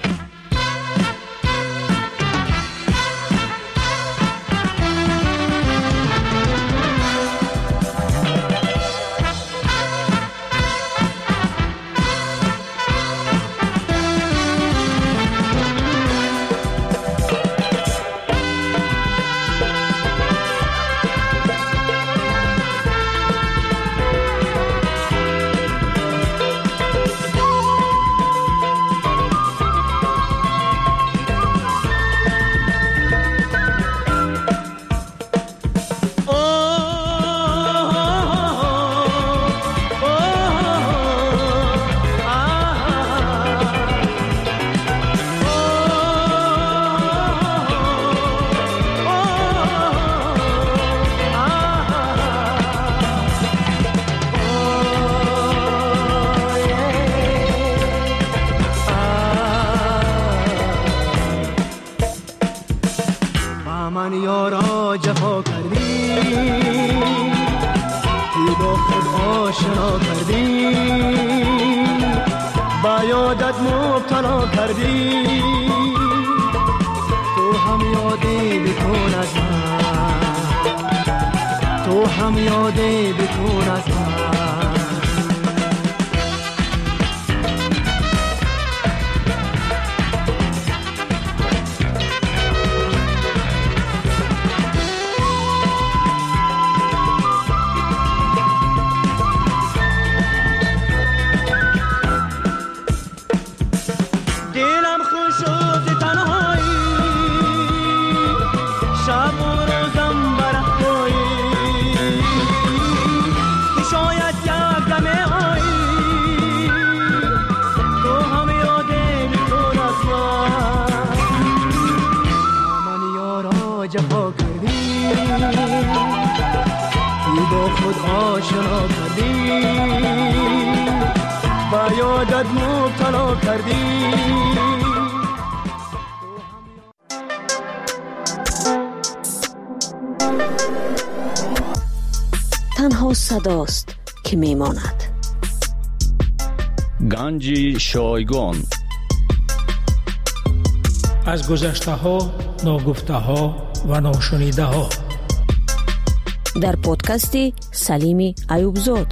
تنها صداست که میماند. گنج شایگان از گذشته ها، ناگفته ها و ناشنیده ها در پادکست سلیم ایوبزاد.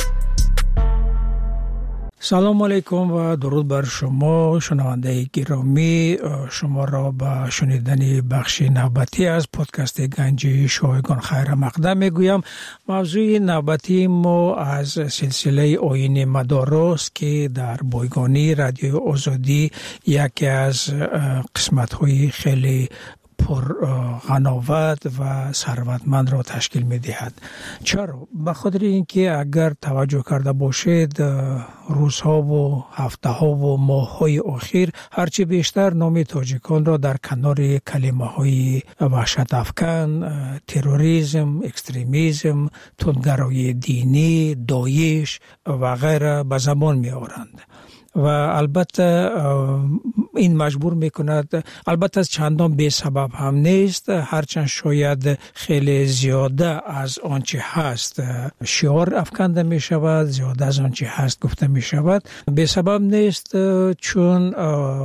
سلام علیکم و درود بر شما شنونده گرامی. شما را به شنیدن بخش نوبتی از پادکست گنج شایگان خیر مقدم میگویم. موضوع نوبتی ما از سلسله آیین مدارس که در بایگانی رادیو آزادی یکی از قسمت‌های خیلی پر غناوت و ثروتمند را تشکیل می دهد. چرا؟ به خاطر اینکه اگر توجه کرده باشید روزها و هفته ها و ماه های اخیر هرچی بیشتر نام تاجیکان را در کنار کلمه های وحشت افکن، تروریسم، اکستریمیسم، تندگرایی دینی، داعش و غیره به زبان می آورند. و البته این مجبور میکند، البته از چندان به سبب هم نیست، هرچند شاید خیلی زیاده از آنچه هست شعار افکنده می شود، زیاده از آنچه هست گفته می شود. به سبب نیست، چون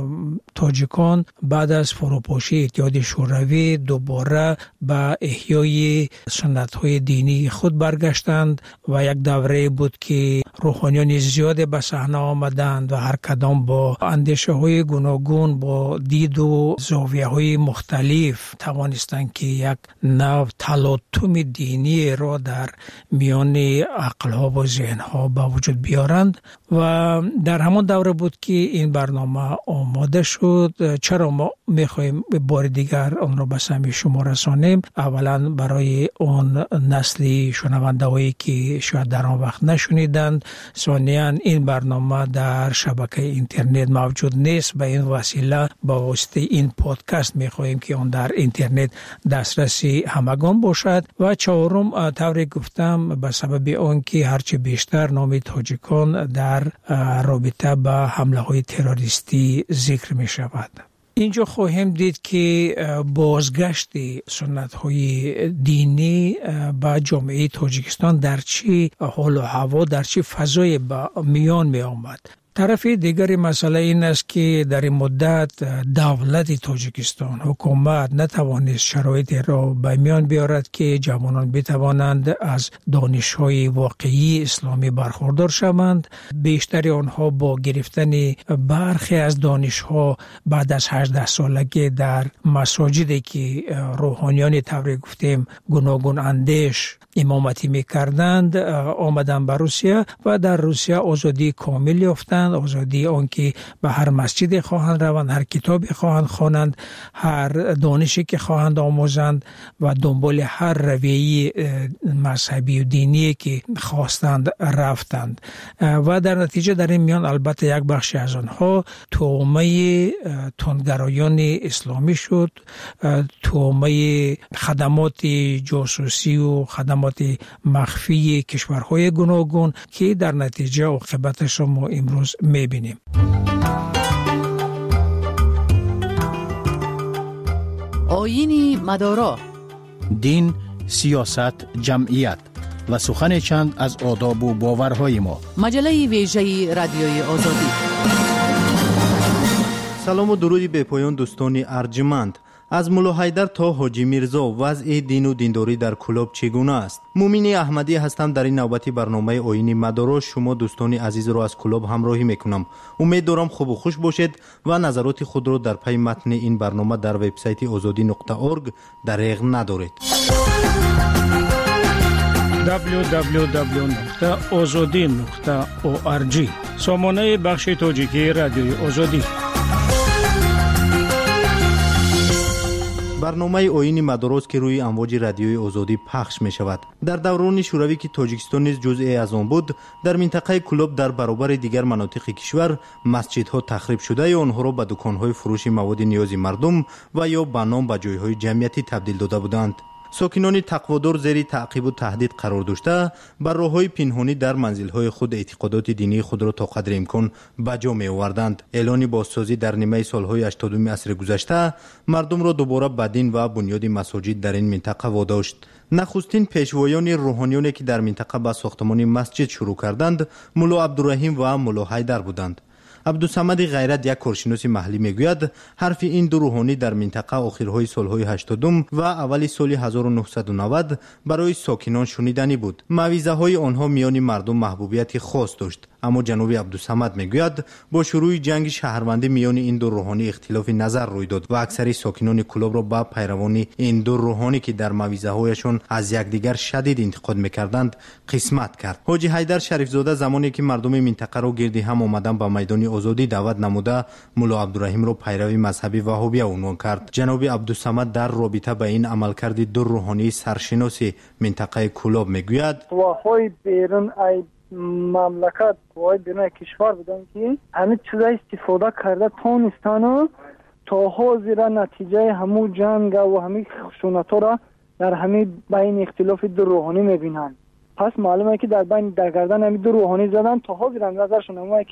تاجیکان بعد از فروپاشی اتحاد شوروی دوباره به احیای سنت های دینی خود برگشتند و یک دوره بود که روحانیان زیاد به صحنه آمدند و هر کدام با اندیشه های گوناگون، با دید و زاویه های مختلف توانستند که یک نوع تلاطم دینی را در میان عقل ها و ذهن ها به وجود بیارند و در همان دوره بود که این برنامه آماده شد. چرا ما میخوایم بار دیگر آن را به سمع شما رسانیم؟ اولا برای اون نسلی شنونده هایی که شاید در آن وقت نشنیدند، ثانیاً این برنامه در شبکه اینترنت موجود نیست، به این وسیله با واسطه این پادکست میخواهیم که آن در اینترنت دسترسی همگان باشد و چهارم طوری گفتم به سبب آن که هرچه بیشتر نام تاجیکان در رابطه با حمله های تروریستی ذکر می شود. اینجا خواهیم دید که بازگشت سنت های دینی به جامعه تاجیکستان در چی حال و هوا، در چی فضای میان می آمد. طرف دیگری مسئله این است که در این مدت دولت تاجیکستان، حکومت نتوانست شرایط را به میان بیارد که جوانان بتوانند از دانش‌های واقعی اسلامی برخوردار شوند. بیشتر آنها با گرفتن برخی از دانش‌ها بعد از 18 سالگی در مساجدی که روحانیان طوری گفتیم گوناگون اندیش امامتی می‌کردند آمدن به روسیه و در روسیه آزادی کامل یافتند، آزادی آنکه به هر مسجد خواهند روند، هر کتابی خواهند خوانند، هر دانشی که خواهند آموزند و دنبال هر رویه مذهبی و دینی که خواستند رفتند و در نتیجه در این میان البته یک بخش از آنها تومه تندگرایان اسلامی شد، تومه خدمات جاسوسی و خدمات مخفی کشورهای گوناگون که در نتیجه عاقبتش ما امروز میبینیم. آیین مدارا، دین، سیاست، جمعیت و سخن چند از آداب و باورهای ما. مجله ویژه رادیوی آزادی. سلام و درودی به پایان دوستان ارجمند. از مولا حیدر تا حاجی میرزا وضع دین و دینداری در کلاب چگونه است؟ مومین احمدی هستم. در این نوبتی برنامه آیین مدارا شما دوستان عزیز را از کلاب همراهی میکنم. امید دارم خوب و خوش باشید و نظرات خود را در پی متن این برنامه در وبسایت azadi.org دریغ ندارید. www.azadi.org سامانه بخش تاجیکی رادیوی آزادی. برنامه آیین مدارا که روی امواج رادیوی آزادی پخش می شود. در دوران شوروی که تاجیکستان نیز جزئی از آن بود، در منطقه کلاب در برابر دیگر مناطق کشور مسجدها تخریب شده یا آنها را به دکانهای فروش مواد نیازی مردم و یا به نام به جایهای جمعیتی تبدیل داده بودند. ساکنان تقوادار زیر تعقیب و تهدید قرار داشته بر راههای پنهانی در منزلهای خود اعتقادات دینی خود را تا قدر امکان به جا می آوردند. اعلان بازسازی در نیمه سالهای 80 عصر گذشته مردم را دوباره به دین و بنیاد مساجد در این منطقه واداشت. نخستین پیشوایان روحانیانی که در منطقه به ساختمان مسجد شروع کردند مولا عبدالرحیم و مولا حیدر بودند. عبدالصمد غیرت یک کارشناس محلی میگوید حرف این دو روحانی در منطقه آخرهای سالهای 80 و اول سال 1990 برای ساکنان شنیدنی بود. موعظه های آنها میان مردم محبوبیت خاص داشت. اما جناب عبدالصمد میگوید با شروع جنگ شهروندی میان این دو روحانی اختلاف نظر روی داد و اکثر ساکنان کلاب را با پیروان این دو روحانی که در موعظه هایشان از یکدیگر شدید انتقاد میکردند قسمت کرد. حاجی حیدر شریف زاده زمانی که مردم منطقه را گردی هم آمدن به میدان آزادی دعوت نموده مولا عبدالرحیم را پیروی مذهبی وهابیه عنوان کرد. جناب عبدالصمد در رابطه با این عملکرد دو روحانی سرشناس منطقه کلاب میگوید قواهای بیرون مملکت قوای بیرون کشور بودن که همه چیزا استفاده کرده تانستان تا حاضر نتیجه همو جنگ و همه خشونت‌ها را در همه بین اختلاف دو روحانی میبینن. پس معلومه که در بین در گردن همه دو روحانی زدن تا حاضر نظرشون همه که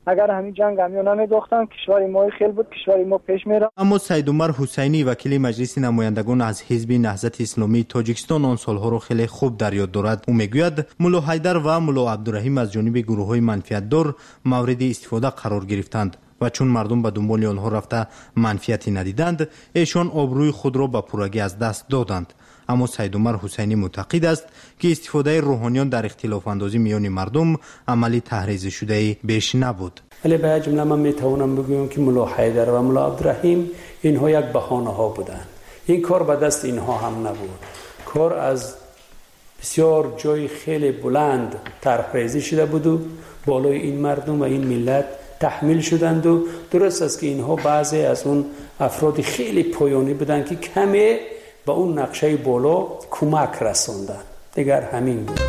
اگر همین جنگ هم نمی‌داختن کشور ما خیلی بود، کشور ما پیش میره. اما سید عمر حسینی وکیل مجلس نمایندگان از حزب نهضت اسلامی تاجیکستان آن سالها را خیلی خوب در یاد دارد. او میگوید ملا حیدر و ملا عبدالرحیم از جانب گروه‌های منفعت‌دار مورد استفاده قرار گرفتند و چون مردم به دنبال آنها رفته منفعتی ندیدند، ایشان آبروی خود را به پورگی از دست دادند. اما سید عمر حسینی معتقد است که استفاده روحانیان در اختلاف اندازی میان مردم عملی تحریض شده بیش نبود. ولی به جمله من میتوانم بگویم که ملا حیدر و ملا عبدالرحیم اینها یک بهانه ها بودند. این کار به دست اینها هم نبود. کار از بسیار جای خیلی بلند طرحریزی شده بود و بالای این مردم و این ملت تحمیل شدند و درست است که اینها بعضی از اون افراد خیلی پایانی بودند که کمی به اون نقشه بالا کمک رساندن. دیگر همین بود.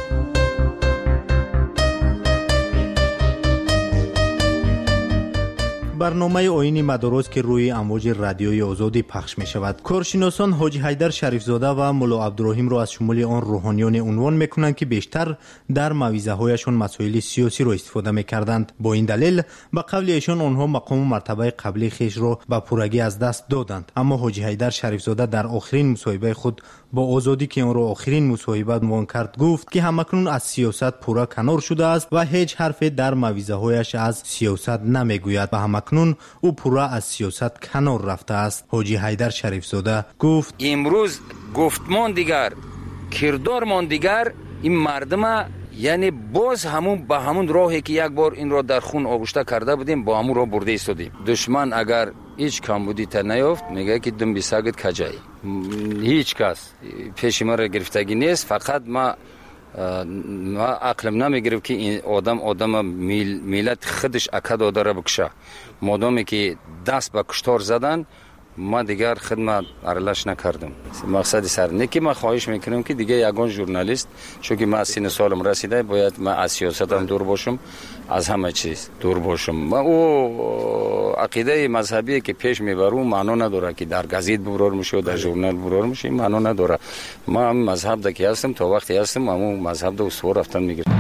برنامه آیین مدارس که روی امواج رادیوی آزادی پخش می شود. کارشناسان حاجی حیدر شریفزاده و ملا عبدالرحیم را از شمول آن روحانیان عنوان می کنند که بیشتر در موعظه هایشان مسائل سیاسی را استفاده می کردند. با این دلیل به قول ایشان آنها مقام و مرتبه قبلی خیش را به پورگی از دست دادند. اما حاجی حیدر شریفزاده در آخرین مصاحبه خود با آزادی که آن را آخرین مصاحبه عنوان کرد گفت که همکنون از سیاست پورا کنار شده است و هیچ حرفی در موعظه هایش از سیاست نمیگوید و همکنون او پورا از سیاست کنار رفته است. حاجی حیدر شریفزاده گفت امروز گفتمان دیگر، کردارمان دیگر، این مردم یعنی باز همون به همون راهی که یک بار این را در خون آغشته کرده بودیم با همون راه برده ایستادیم. دشمن اگر هیچ کمبودی تا نیافت میگه که دم بیساگت کجای، هیچ کس پیش ما را گرفتگی نیست. فقط ما عقلم نمیگرفت که این آدم ملت خودش اکد داره بکشه. مادامی که دست به کشتار زدن ما دیگر خدمت ارلش نکردم. مقصد سر که ما خواهش میکنم که دیگه یگان ژورنالیست، چون که من سن سالم رسیده باید من از سیاست هم دور باشم، از همه چیز دور باشم. ما او عقیده مذهبی که پیش میبرم معنا نداره که در گزیت برار میشه و در ژورنال برار میشه، معنا نداره. ما هم مذهب دکی هستم، تا وقتی هستم همون مذهب دو سو رفتن میگیرم.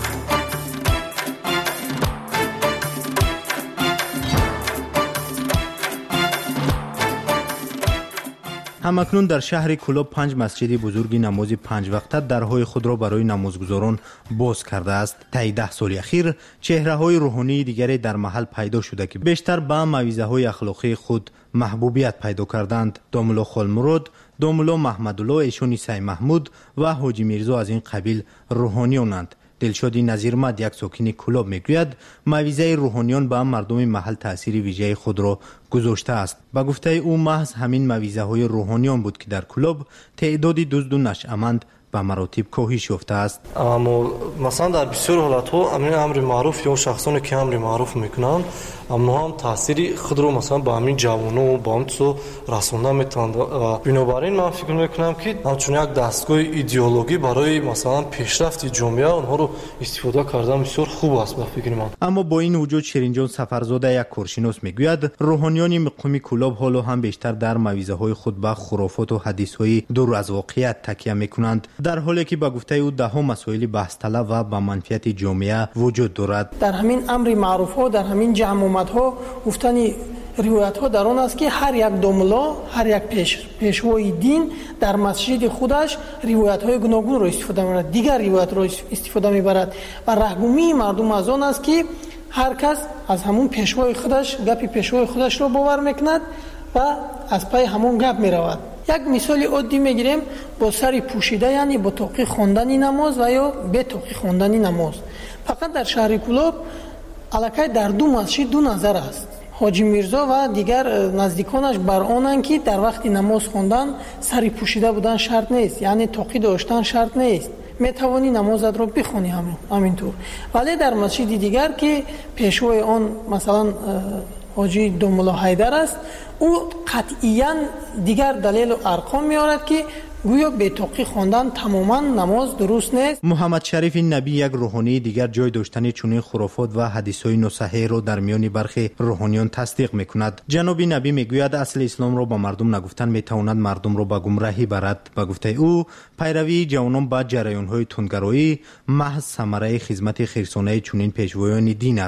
همکنون در شهر کلوب 5 مسجد بزرگ نماز 5 وقته درهای خود را برای نمازگزاران باز کرده است. طی 10 سال اخیر چهره های روحانی دیگری در محل پیدا شده که بیشتر به موعظه های اخلاقی خود محبوبیت پیدا کردند. داملا خالمراد، داملا محمدالله ایشون عیسی محمود و حاجی میرزا از این قبیل روحانیانند. دلشادی نظیرمد یک ساکن کلوب میگوید موعظه روحانیان به مردم محل تأثیر ویژه خود را گذاشته است. با گفته او محض همین موعظه های روحانیان بود که در کلوب تعدادی دزد و نشأمند به مراتب کاهش یافته است. اما مثلا در بسیار حالت ها امر معروف یا شخصانی که امر معروف میکنند اما هم تاثیر خود رو مثلا با همین جوانو و با همچو رسانده میتوند. بنابراین من فکر میکنم که همچون یک دستگاه ایدئولوژی برای مثلا پیشرفت جامعه آنها رو استفاده کردن بسیار خوب است به فکر من. اما با این وجود شیرینجان سفرزاده یک کارشناس میگوید روحانیان مقامی کلوب حالا هم بیشتر در موعظه های خود به خرافات و حدیث های دور از واقعیت تکیه میکنند، در حالی که با گفته او ده ها مسائل بحث طلب و با منفعت جامعه وجود دارد. در همین امر معروف ها، در همین جمع ها گفتن روایت ها در آن است که هر یک داملا، هر یک پیشوای دین در مسجد خودش روایت های گوناگون را استفاده می‌برد، دیگر روایت را استفاده می‌برد و رهگمی مردم از آن است که هر کس از همون پیشوای خودش گپی پیشوای خودش را باور میکند و از پای همون گپ میرود. یک مثال عادی میگیریم با سر پوشیده، یعنی با توقی خواندن نماز و یا به توقی خواندن نماز. فقط در شهر کلوب الکی در 2 مسجد 2 نظر است. حاجی میرزا و دیگر نزدیکانش بر آنند که در وقت نماز خواندن سر پوشیده بودن شرط نیست، یعنی توقی داشتن شرط نیست، میتوانی نمازت را بخونی همینطور. ولی در مسجد دیگر که پیشوای آن مثلا حاجی داملا حیدر است، او قطعیاً دیگر دلیل و ارقام میارد که گویا بی‌توقی خواندن تماما نماز درست نیست. محمد شریف نبی یک روحانی دیگر جای داشتن چنین خرافات و حدیث‌های ناصحیح را در میان برخی روحانیان تصدیق میکند. جناب نبی میگوید اصل اسلام را با مردم نگفتن میتواند مردم را به گمراهی برد. با گفته او پیروی جوانان با جریان‌های تندگرایی محض ثمره خدمت خیرسانه چنین پیشوایان دین است.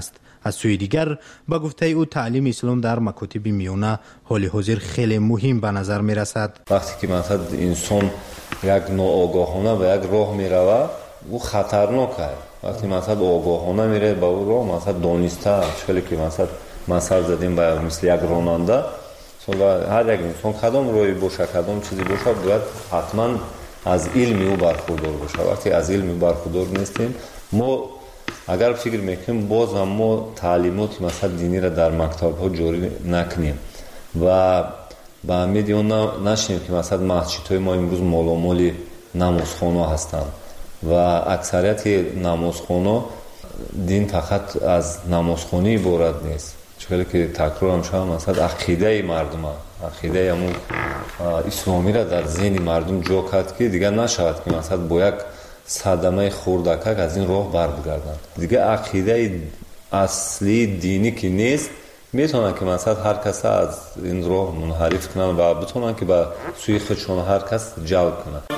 از سوی دیگر با گفته او تعلیم اسلام در مکاتب میانه حال حاضر خیلی مهم به نظر می رسد. وقتی که مثلا انسان یک ناآگاهانه و یک راه می رود او خطرناک است. وقتی مثلا آگاهانه میره با او راه مثلا دانسته چطوری که مثلا زدیم با مثل یک راننده هر یک انسان کدام راهی باشه کدام چیزی باشه باید حتما از علم او برخوردار باشه. وقتی از علم برخوردار نیستیم ما اگر فکر میکنیم باز هم ما تعلیمات مثلا دینی را در مکتب ها جاری نکنیم و به امید اون نشیم که مثلا مسجد های ما امروز مالامال نمازخانه هستند و اکثریت نمازخانه دین فقط از نمازخانه عبارت نیست. چون که تکرار هم شد مثلا عقیده مردم عقیده همون اسلامی را در ذهن مردم جا کرد که دیگه نشود که مثلا با یک صدمه خوردکک از این راه بر بگردند. دیگه عقیده اصلی دینی که نیست میتونن که مثلا هر کس از این راه منحرف کنن و بتونن که به سوی خودشون هر کس جلب کنن.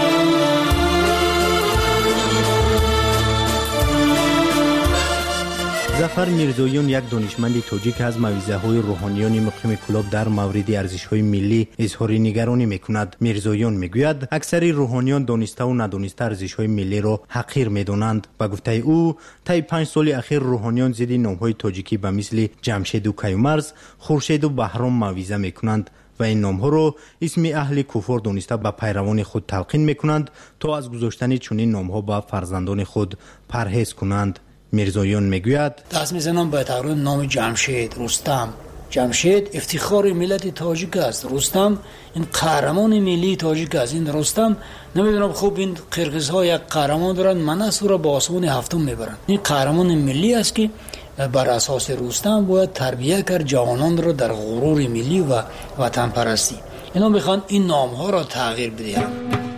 ظفر میرزویان یک دانشمند تاجیک از موعظه‌های روحانیان مقیم کلاب در مورد ارزش‌های ملی اظهار نگرانی می‌کند. میرزویان میگوید اکثر روحانیان دانسته و ندانسته ارزش‌های ملی را حقیر می‌دانند. با گفته او طی 5 سال اخیر روحانیان ضد نام‌های تاجیکی به مثل جمشید و کیومرث، خورشید و بهرام موعظه می‌کنند و این نام‌ها را اسم اهل کفر دانسته به پیروان خود تلقین می‌کنند تا از گذاشتن چنین نام‌ها به فرزندان خود پرهیز کنند. میرزویان میگوید دست میزنم به تقریبا نام جمشید، رستم. جمشید افتخار ملت تاجیک است. رستم این قهرمان ملی تاجیک است. این رستم نمیدونم خوب این قرقیزها یک قهرمان دارن، منص را با آسمان هفتم میبرن. این قهرمان ملی است که بر اساس رستم باید تربیت کرد جوانان را در غرور ملی و وطن پرستی. اینا میخوان این نام ها را تغییر بدهند.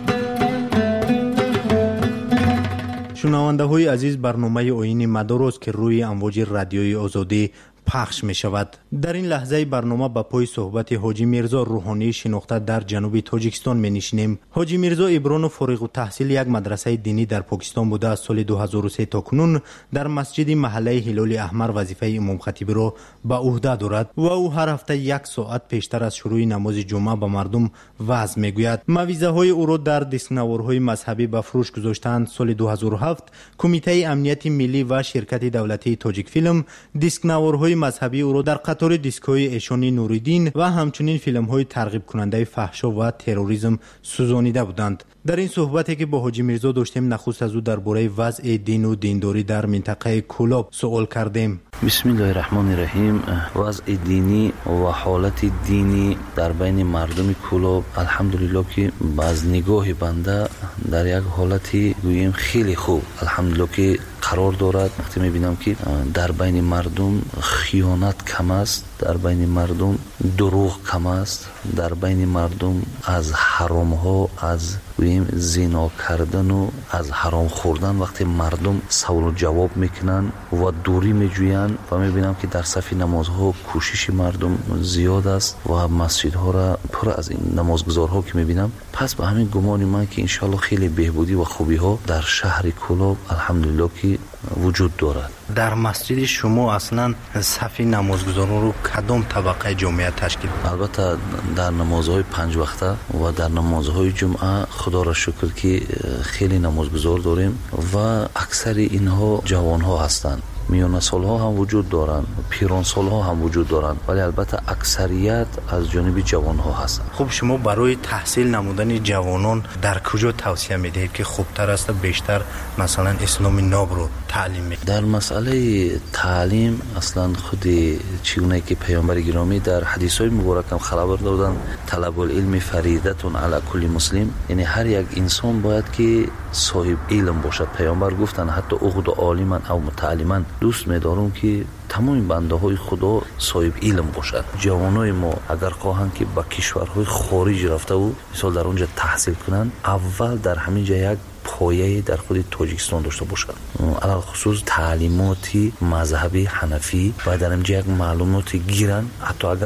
شنونده های عزیز، برنامه آیین مدارست که روی امواج رادیوی آزادی پخش می شود. در این لحظه برنامه با پای صحبت حاجی میرزا روحانی شناخته در جنوب تاجیکستان می نشینیم. حاجی میرزا ابران و فارغ التحصیل یک مدرسه دینی در پاکستان بوده از سال 2003 تا کنون در مسجد محله هلال احمر وظیفه امام خطیب را به عهده دارد و او هر هفته 1 ساعت پیشتر از شروع نماز جمعه به مردم وعظ می گوید. موعظه های او را در دیسکنوارهای مذهبی به فروش گذاشتند. سال 2007 کمیته امنیت ملی و شرکت دولتی تاجیک فیلم دیسکنوارهای مذهبی او را در قطار دیسکوی ایشانی نوریدین و همچنین فیلم های ترغیب کننده فحشا و تروریسم سوزانیده بودند. در این صحبتی که با حاجی میرزا داشتیم نخست از او درباره وضع دین و دینداری در منطقه کلاب سوال کردیم. بسم الله الرحمن الرحیم. وضع دینی و حالت دینی در بین مردم کلاب الحمدلله که از نگاه بنده در یک حالتی گوییم خیلی خوب الحمدلله که قرار دارد. وقتی میبینم که در بین مردم خیانت کم است، در بین مردم دروغ کم است، در بین مردم از حرام ها از گوییم زنا کردن و از حرام خوردن وقتی مردم سوال و جواب میکنن و دوری میجوین و میبینم که در صف نمازها کوشش مردم زیاد است و مسجدها را پر از این نمازگزارها که میبینم. پس به همین گمان من که انشالله خیلی بهبودی و خوبی ها در شهر کلاب الحمدلله که وجود دارد. در مسجد شما اصلا صف نمازگزاران رو کدام طبقه جامعه تشکیل؟ البته در نمازهای 5 وقته و در نمازهای جمعه خدا را شکر که خیلی نمازگزار داریم و اکثر اینها جوان ها هستند. میان سال ها هم وجود دارند، پیران سال ها هم وجود دارند، ولی البته اکثریت از جانب جوان ها هستند. خب شما برای تحصیل نمودن جوانان در کجا توصیه میدهید که خوبتر است بیشتر مثلا اسلام ناب رو تعلیم میدهید؟ در مسئله تعلیم اصلا خود چگونه که پیامبر گرامی در حدیث های مبارک هم خبر دادن طلب العلم فریضه علی کل مسلم، یعنی هر یک انسان باید که صاحب علم باشد. پیامبر گفتن حتی اخذ عالما او متعلما، دوست می‌دارم که تمام بنده های خدا صاحب علم باشد. جوانای ما اگر خواهند که با کشورهای خارج رفته و مثلا در اونجا تحصیل کنند، اول در همین جا یک پایه در خود تاجیکستان داشته باشد، علل خصوص تعلیماتی مذهبی حنفی و در اینجا یک معلوماتی گیرن. حتی اگر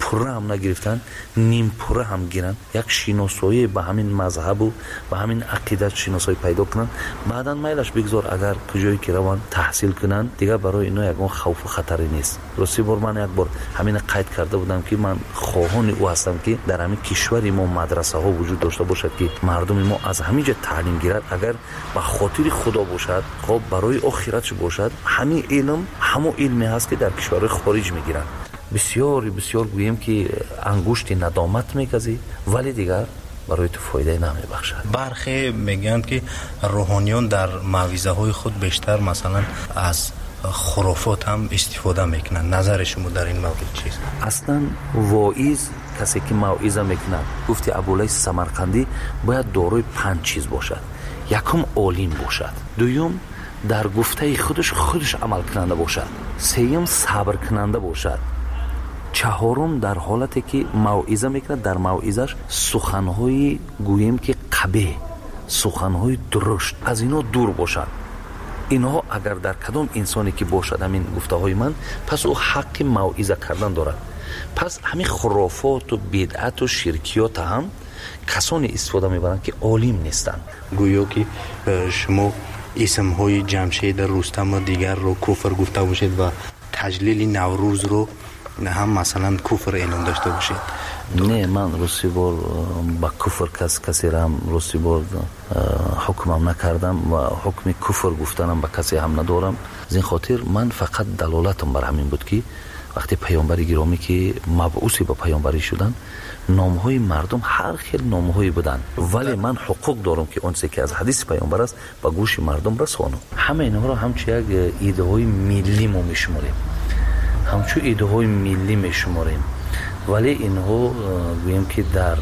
پوره هم نگرفتن، نیم پوره هم گیرن، یک شناسایی به همین مذهب و به همین عقیدت شناسایی پیدا کنن. بعدا میلش بگذار اگر کجایی که روان تحصیل کنن دیگه برای اینا یگان خوف و خطری نیست. راستی بار من یک بار همین قید کرده بودم که من خواهان او هستم که در همین کشور ما مدرسه ها وجود داشته باشد که مردم ما از همین جا تعلیم گیرد. اگر به خاطر خدا باشد، خب برای آخرتش باشد، همین علم همون علمی هست که در کشور خارج میگیرن. بسیار گویم که انگشت ندامت میکزی ولی دیگر برای تو فایده نمیبخشد. برخی میگن که روحانیون در موعظه های خود بیشتر مثلا از خرافات هم استفاده میکنن. نظر شما در این مورد چیست؟ اصلا واعظ کسی که موعظه میکنه، گفتی ابولیث سمرقندی، باید دارای 5 چیز باشد. یکم عالم باشد، دوم در گفته خودش عمل کننده باشد، سوم صبر کننده باشد، چهارم در حالتی که موعظه میکنه در موعظش سخنهای گویم که قبیح، سخنهای درشت از اینا دور باشد. اینها اگر در کدام انسانی که باشد همین گفته های من، پس او حق موعظه کردن دارد. پس همین خرافات و بدعت و شرکیات هم کسانی استفاده میبرند که عالم نیستند. گویا که شما اسم های جمشید، رستم و دیگر رو کفر گفته باشید و تجلیل نوروز رو هم مثلا کفر اعلام داشته باشید. نه، من روسی بار با کفر کسی را هم روسی بار حکمم نکردم و حکم کفر گفتنم با کسی هم ندارم. از این خاطر من فقط دلالتم بر همین بود که وقتی پیامبر گرامی که مبعوثی با پیامبری شدن، نامهای مردم هر خیل نامهایی بودن، ولی من حقوق دارم که اونچه که از حدیث پیامبر است با گوش مردم رسانم. همه اینها را همچون یک ایده های ملی ما میشماریم، همچون ایده های ملی میشماریم، ولی اینها گویم که در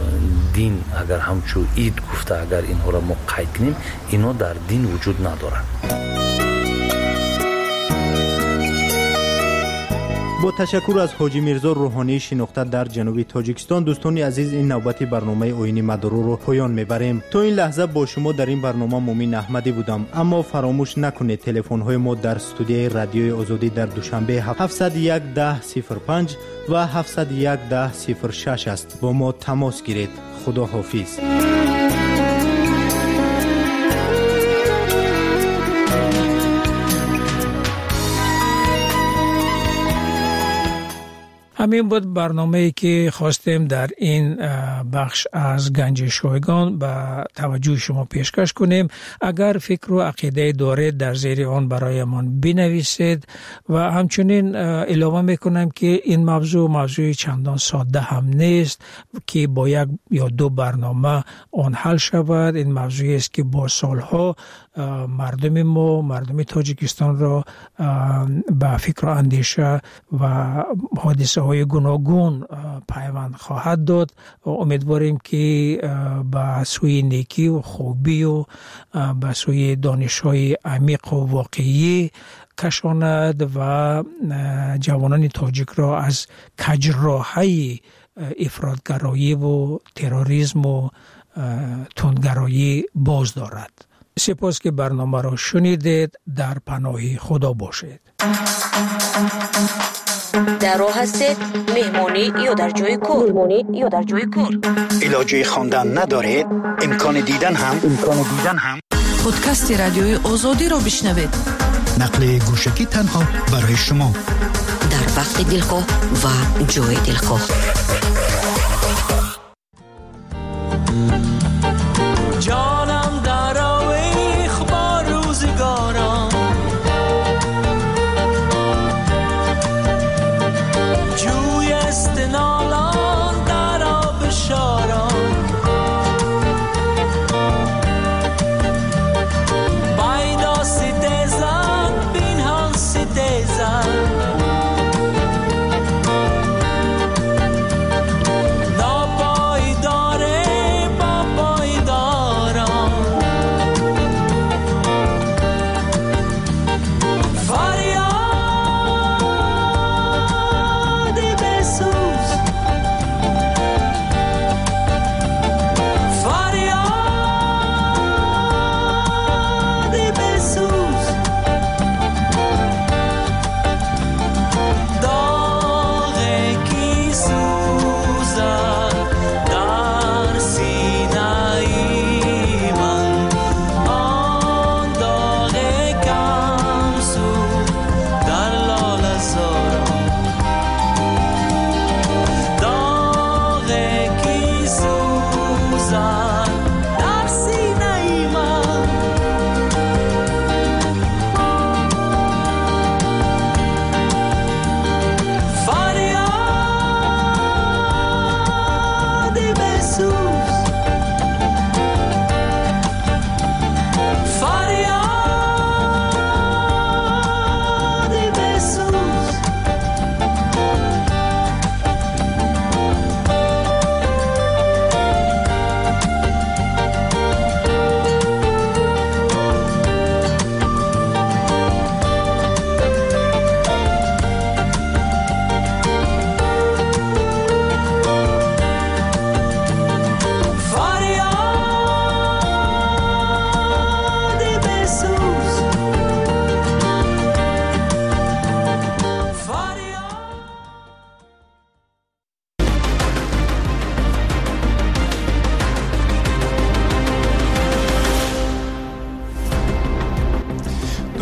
دین اگر همچون اید گفته اگر اینها را ما قید کنیم، اینا در دین وجود ندارند. با تشکر از حاجی میرزا روحانی شناخته در جنوب تاجیکستان، دوستان عزیز این نوبت برنامه اوینی مدارو رو پایان میبریم. تا این لحظه با شما در این برنامه مومین احمدی بودم. اما فراموش نکنید تلفن های ما در استودیوی رادیوی آزادی در دوشنبه 701 1005 و 701 1006 است. با ما تماس گیرید. خدا حافظ. همین بود برنامه‌ای که خواستیم در این بخش از گنج شایگان به توجه شما پیشکش کنیم. اگر فکر و عقیده دارید در زیر آن برایمان بنویسید و همچنین علاوه میکنم که این موضوع چندان ساده هم نیست که با یک یا دو برنامه آن حل شود. این موضوعی است که با سالها مردم تاجیکستان را به فکر و اندیشه و حادثه های گوناگون پیوند خواهد داد و امیدواریم که به سوی نیکی و خوبی و به سوی دانش های عمیق و واقعی کشاند و جوانان تاجیک را از کجراهی افراطگرایی و تروریسم و تندگرایی باز دارد. سپاس که برنامه را شنیدید. در پناه خدا باشید. در راه هستید، مهمانی یا در جای کار، علاجه خواندن ندارید، امکان دیدن هم پادکست رادیوی آزادی را بشنوید. نقل گوشکی تنها برای شما در وقت دلخواه و جای دلخواه. جانم در آویخ با روزگاران، جوی استنالان در آب شاران، بایدا سیدزن بینهان سیدزن،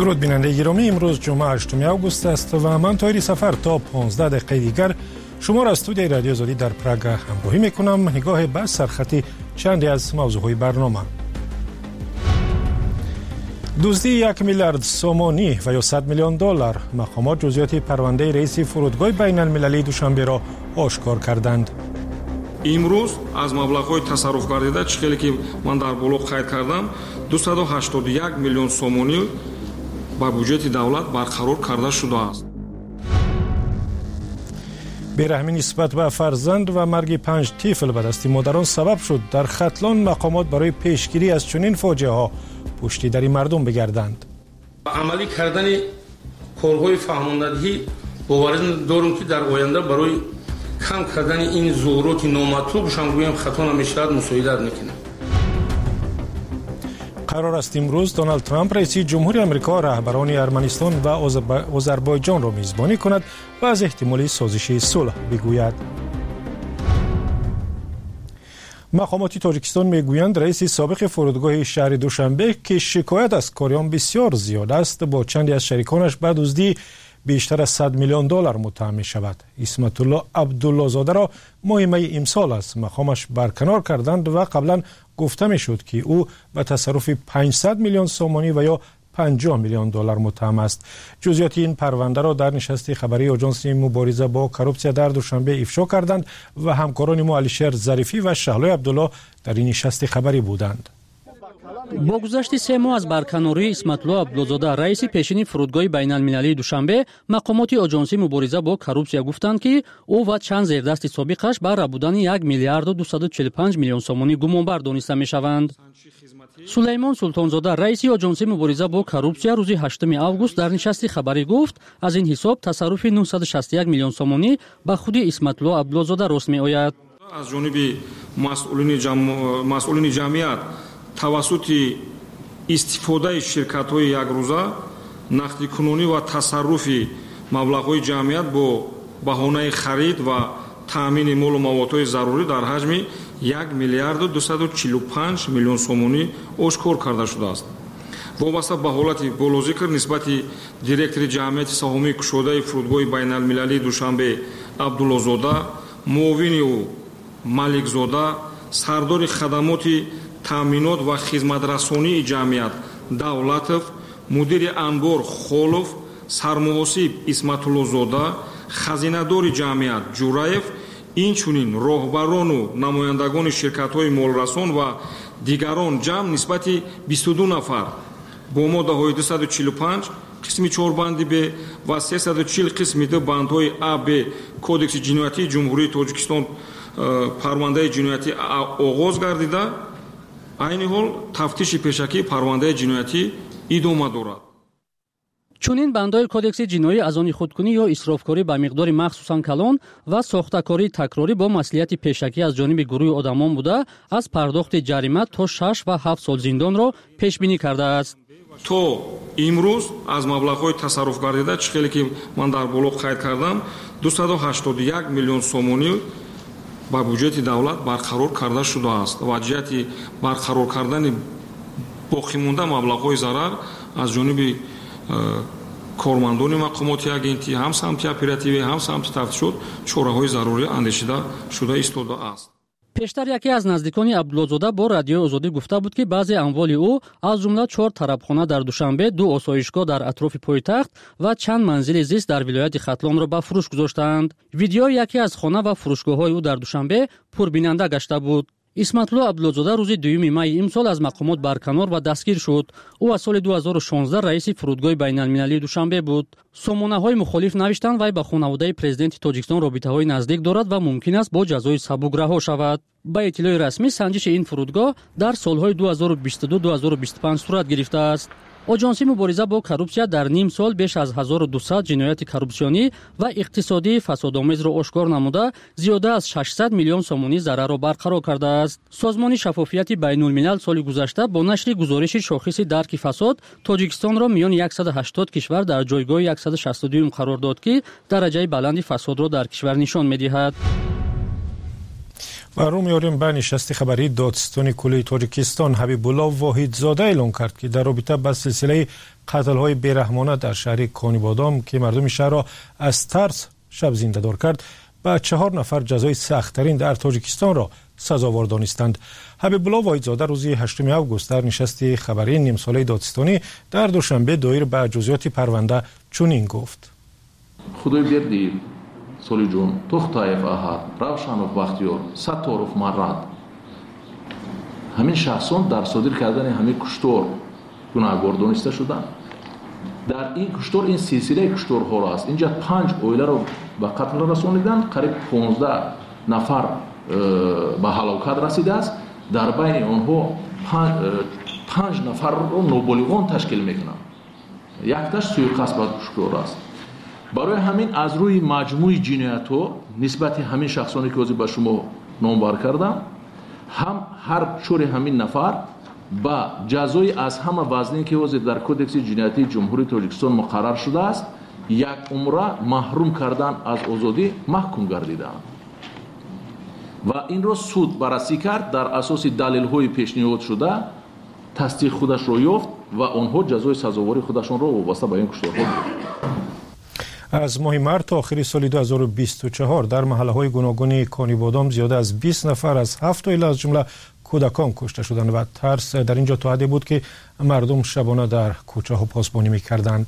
درود بیننده گرامی، امروز جمعه 8 آگوست است و من طاهری سفر تا 15 دقیقه دیگر شما را از استودیوی رادیو آزادی در پراگ همراهی میکنم. نگاه به سرخط چندی از موضوعهای برنامه. دزدی 1 میلیارد سومانی و یا 100 میلیون دلار. مقامات جزئیات پرونده رئیس فرودگاه بین المللی دوشنبه را آشکار کردند. امروز از مبلغ‌های تصرف گردیده چیزی که من در بلوغ قید کردم 281 میلیون سومونی با بودجه دولت برقرار کرده شده است. بیرحمی نسبت به فرزند و مرگ 5 طفل به دست مادران سبب شد در ختلان مقامات برای پیشگیری از چنین فاجعه ها پشتیبانی مردم بگردند. عملی کردن کارهای فهماندهی باور دارم که در آینده برای کم کردن این ظهورات نامطلوب شما خطا نمیشود مساعدت میکنه. قرار است امروز دونالد ترامپ رئیس جمهوری آمریکا رهبران ارمنستان و آذربایجان را میزبانی کند و از احتمال سازش صلح بگوید. مقامات تاجیکستان میگویند رئیس سابق فرودگاه شهر دوشنبه که شکایت از کاریان بسیار زیاد است با چندی از شریکانش به دزدی بیشتر از 100 میلیون دلار متهم می شود. اسمت الله عبدالله زاده را ماه امسال از مقامش برکنار کردند و قبلا گفته می شد که او به تصرف 500 میلیون سومانی و یا 50 میلیون دلار متهم است. جزئیات این پرونده را در نشست خبری آژانس مبارزه با کروپسیا در دوشنبه افشا کردند و همکاران ما علیشر ظریفی و شهلای عبدالله در این نشست خبری بودند. با گذشت 3 ماه از برکناری اسمت‌الله عبدالزاده رئیس پیشین فرودگاه بین‌المللی دوشنبه، مقامات آژانس مبارزه با کروپسیا گفتند که او و چند زیردست سابقش بر ربودن 1 میلیارد و 245 میلیون سومانی گمانبر دانسته می‌شوند. سلیمان سلطانزاده رئیس آژانس مبارزه با کروپسیا روز 8 آگوست در نشست خبری گفت از این حساب تصرف 961 میلیون سومانی به خود اسمت‌الله عبدالزاده راست می‌آید. از جانب مسئولین جمعیت توسط استفاده شرکت‌های یک روزه نقدینگی و تصرف مبلغ‌های جمعیت با بهانه خرید و تامین مال و موادهای ضروری در حجم 1 میلیارد و 245 میلیون سومانی آشکار کرده شده است. وابسته به حالت بالذکر نسبت دیرکتور جمعیت سهامی کشوده فرودگاه بین المللی دوشنبه عبدالله زاده، معاون او مالک زاده، سردار خدمات تامینات و خدمترسانی جمعیت давлатов، مدیر انبار خولов، سرمحاسب اسمت‌الله زاده، خزینه‌دار جمعیت جوراев، инчунин роҳбарону намояндагони ширкатҳои молрасон ва дигарон ҷамъ нисбати 22 нафар бо моддаҳои 245 қисми 4 банди б ва 340 қисми д бандҳои а б кодекси ҷиноятии ҷумҳурии тоҷикистон парвандаи ҷиноятӣ оғоз гардида айни ҳол тафтиши пешакии парвандаи ҷиноятӣ идома дорад. чунин бандҳои кодекси ҷиноӣ аз они худкунӣ ё исрофкорӣ ба миқдори махсусан калон ва сохтакории такрорӣ бо маслиҳати пешакӣ аз ҷониби гурӯҳи одамон буда аз пардохти ҷарима то 6 ва 7 сол зиндонро пешбинӣ кардааст. то имрӯз аз маблағҳои тасарруфгардида чӣ ки ман дар боло қайд кардам 281 миллион сомонӣ ба бюҷети давлат барқарор карда шудааст ва ҷиҳати барқарор кардани боқимонда маблағҳои зарар аз ҷониби кормандони мақомоти агентӣ ҳам самти оперативӣ ҳам самти тафтишот чораҳои зарурӣ андешида шуда истодааст. пештар яке аз наздикони абдуллозода бо радиои озодӣ гуфта буд ки баъзе амволи ӯ аз ҷумла 4 тарабхона дар душанбе, 2 осоишгоҳ дар атрофи пойтахт ва чанд манзили зист дар вилояти хатлонро ба фурӯш гузоштаанд. видеои яке аз хона ва фурӯшгоҳҳои ӯ дар душанбе пурбинанда гашта буд. исматулло абдуллозода рӯзи 2 майи имсол аз мақомот барканор ва дастгир шуд. ӯ аз соли 2016 раиси фурудгоҳи байналмилалии душанбе буд. сомонаҳои мухолиф навиштанд вай ба хонаводаи президенти тоҷикистон робитаҳои наздик дорад ва мумкин аст бо ҷазои сабук раҳо шавад. ба иттилои расмӣ санҷиши ин фурудгоҳ дар солҳои 2022-2025 сурат гирифтааст. оҷонси мубориза бо коррупсия дар ним сол беш аз 1200 ҷинояти коррупсионӣ ва иқтисодии фасодомезро ошкор намуда зиёда аз 600 миллион сомонӣ зарарро барқарор кардааст. созмони шаффофияти байнулмилал соли гузашта бо нашри гузориши шохиси дарки фасод тоҷикистонро миёни 180 кишвар дар ҷойгоҳи 162 қарор дод ки дараҷаи баланди фасодро дар кишвар нишон медиҳад. و رو میاریم به نشست خبری دادستان کلی تاجیکستان. حبیب الله واحدزاده اعلام کرد که در رابطه با سلسله قتل‌های بیرحمانه در شهر کانیبادام که مردم شهر را از ترس شب زنده دار کرد، با 4 نفر جزای سخت‌ترین در تاجیکستان را سزاوار دانستند. حبیب الله واحدزاده روز 8 آگوست در نشست خبری نیم ساله دادستانی در دوشنبه دایر به جزئیات پرونده چنین گفت: خدای بیردی سولی جون تختایف احد روشنوف بختیار ستاروف مرد همین شخصان در صادر کردن همین کشتار گناهکار دانسته شدند. در این کشتار این سلسله کشتارها را است. اینجا 5 اویله را به قتل رسانیدن، قریب 15 نفر به هلاکت رسیده است. در بین آنها 5 نفر را نابالغان تشکیل میکنند. یکتاش سوءقصد به کشتار است. برای همین از روی مجموع جنایت‌ها نسبت همین شخصانی که به شما نامبر کردم، هم هر 4 همین نفر با جزای از همه وزنی که در کدکس جنایتی جمهوری تاجیکستان مقرر شده است، 1 عمر محروم کردن از آزادی محکوم گردیدند و این را سود بررسی کرد. در اساس دلیل‌های پیشنهاد شده تصدیق خودش را یافت و آنها جزای سزاواری خودشان را وابسته به این کشتارها گرفتند. از ماه مارس تا آخر سال 2024 در محله‌های گوناگون کانیبادام زیاده از 20 نفر از 7 عائله از جمله کودکان کشته شدند و ترس در اینجا تا حدی بود که مردم شبانه در کوچه‌ها پاسبانی می‌کردند.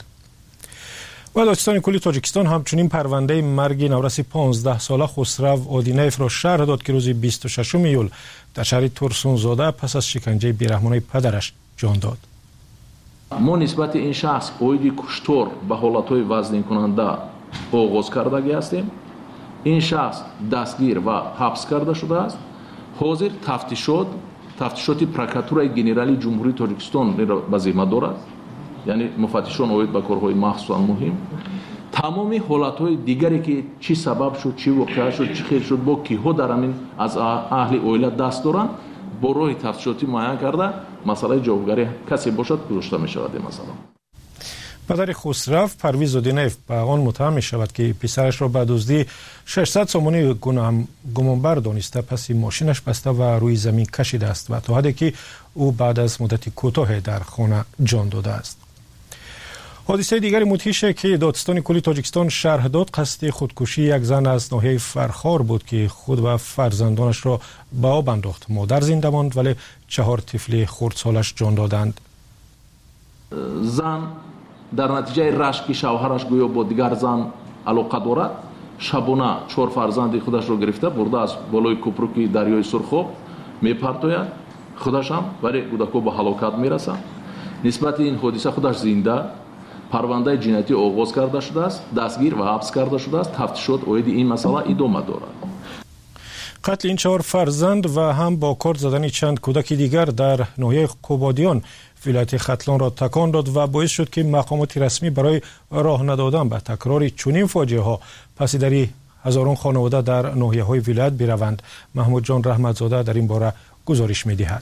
و دادستان کلی تاجیکستان همچنین پرونده مرگ نورس 15 ساله خسرو آدینیف را شرح داد که روز 26 ایول در شهر ترسونزاده پس از شکنجه بیرحمانه پدرش جان داد. ما نسبت این شخص اویدی کشتار به حالتهای وزنی کننده آغاز کرده هستیم. این شخص دستگیر و حبس کرده شده است. حاضر تفتیشات پروکراتورای گنرالی جمهوری تاجیکستان را به ذمه دارد، یعنی مفتشان اوید به کارهای مخصوصا مهم. تمامی حالتهای دیگری که چی سبب شد، چی واقعه شد، چی خیر شد، با کیها در همین از اهل اویله دست دارند، با راه تفتیشاتی معین کرده مسئله جوابگری کسی باشد گذاشته می شود. مثلا پدر خسرو پرویز آدینیف به آن متهم می شود که پسرش را به دزدی 600 سومانی گمانبر دانسته پس ماشینش بسته و روی زمین کشیده است و تا حدی که او بعد از مدتی کوتاه در خانه جان داده است. حادثه دیگری مدهش که دادستان کلی تاجیکستان شرح داد قصد خودکشی یک زن از ناحیه فرخار بود که خود و فرزندانش را به آب انداخت. مادر زنده ماند ولی 4 طفل خردسالش جان دادند. زن در نتیجه رشک شوهرش گویا با دیگر زن علاقه دارد، شبانه 4 فرزند خودش را گرفته برده از بالای کوپرک دریای سرخاب میپرتاید. خودش هم برای کودک‌ها به هلاکت میرسد. نسبت این حادثه خودش زنده پرونده جنایتی آغاز کرده شده است، دستگیر و حبس کرده شده است. تفتیشات اوید این مسئله ادامه دارد. قتل این 4 فرزند و هم با کار زدن چند کودک دیگر در ناحیه قبادیان ولایت ختلان را تکان داد و باعث شد که مقامات رسمی برای راه ندادن به تکرار چنین فاجعه ها پسیداری هزاران خانواده در ناحیه های ولایت بروند. محمود جان رحمتزاده در این باره گزارش می‌دهد.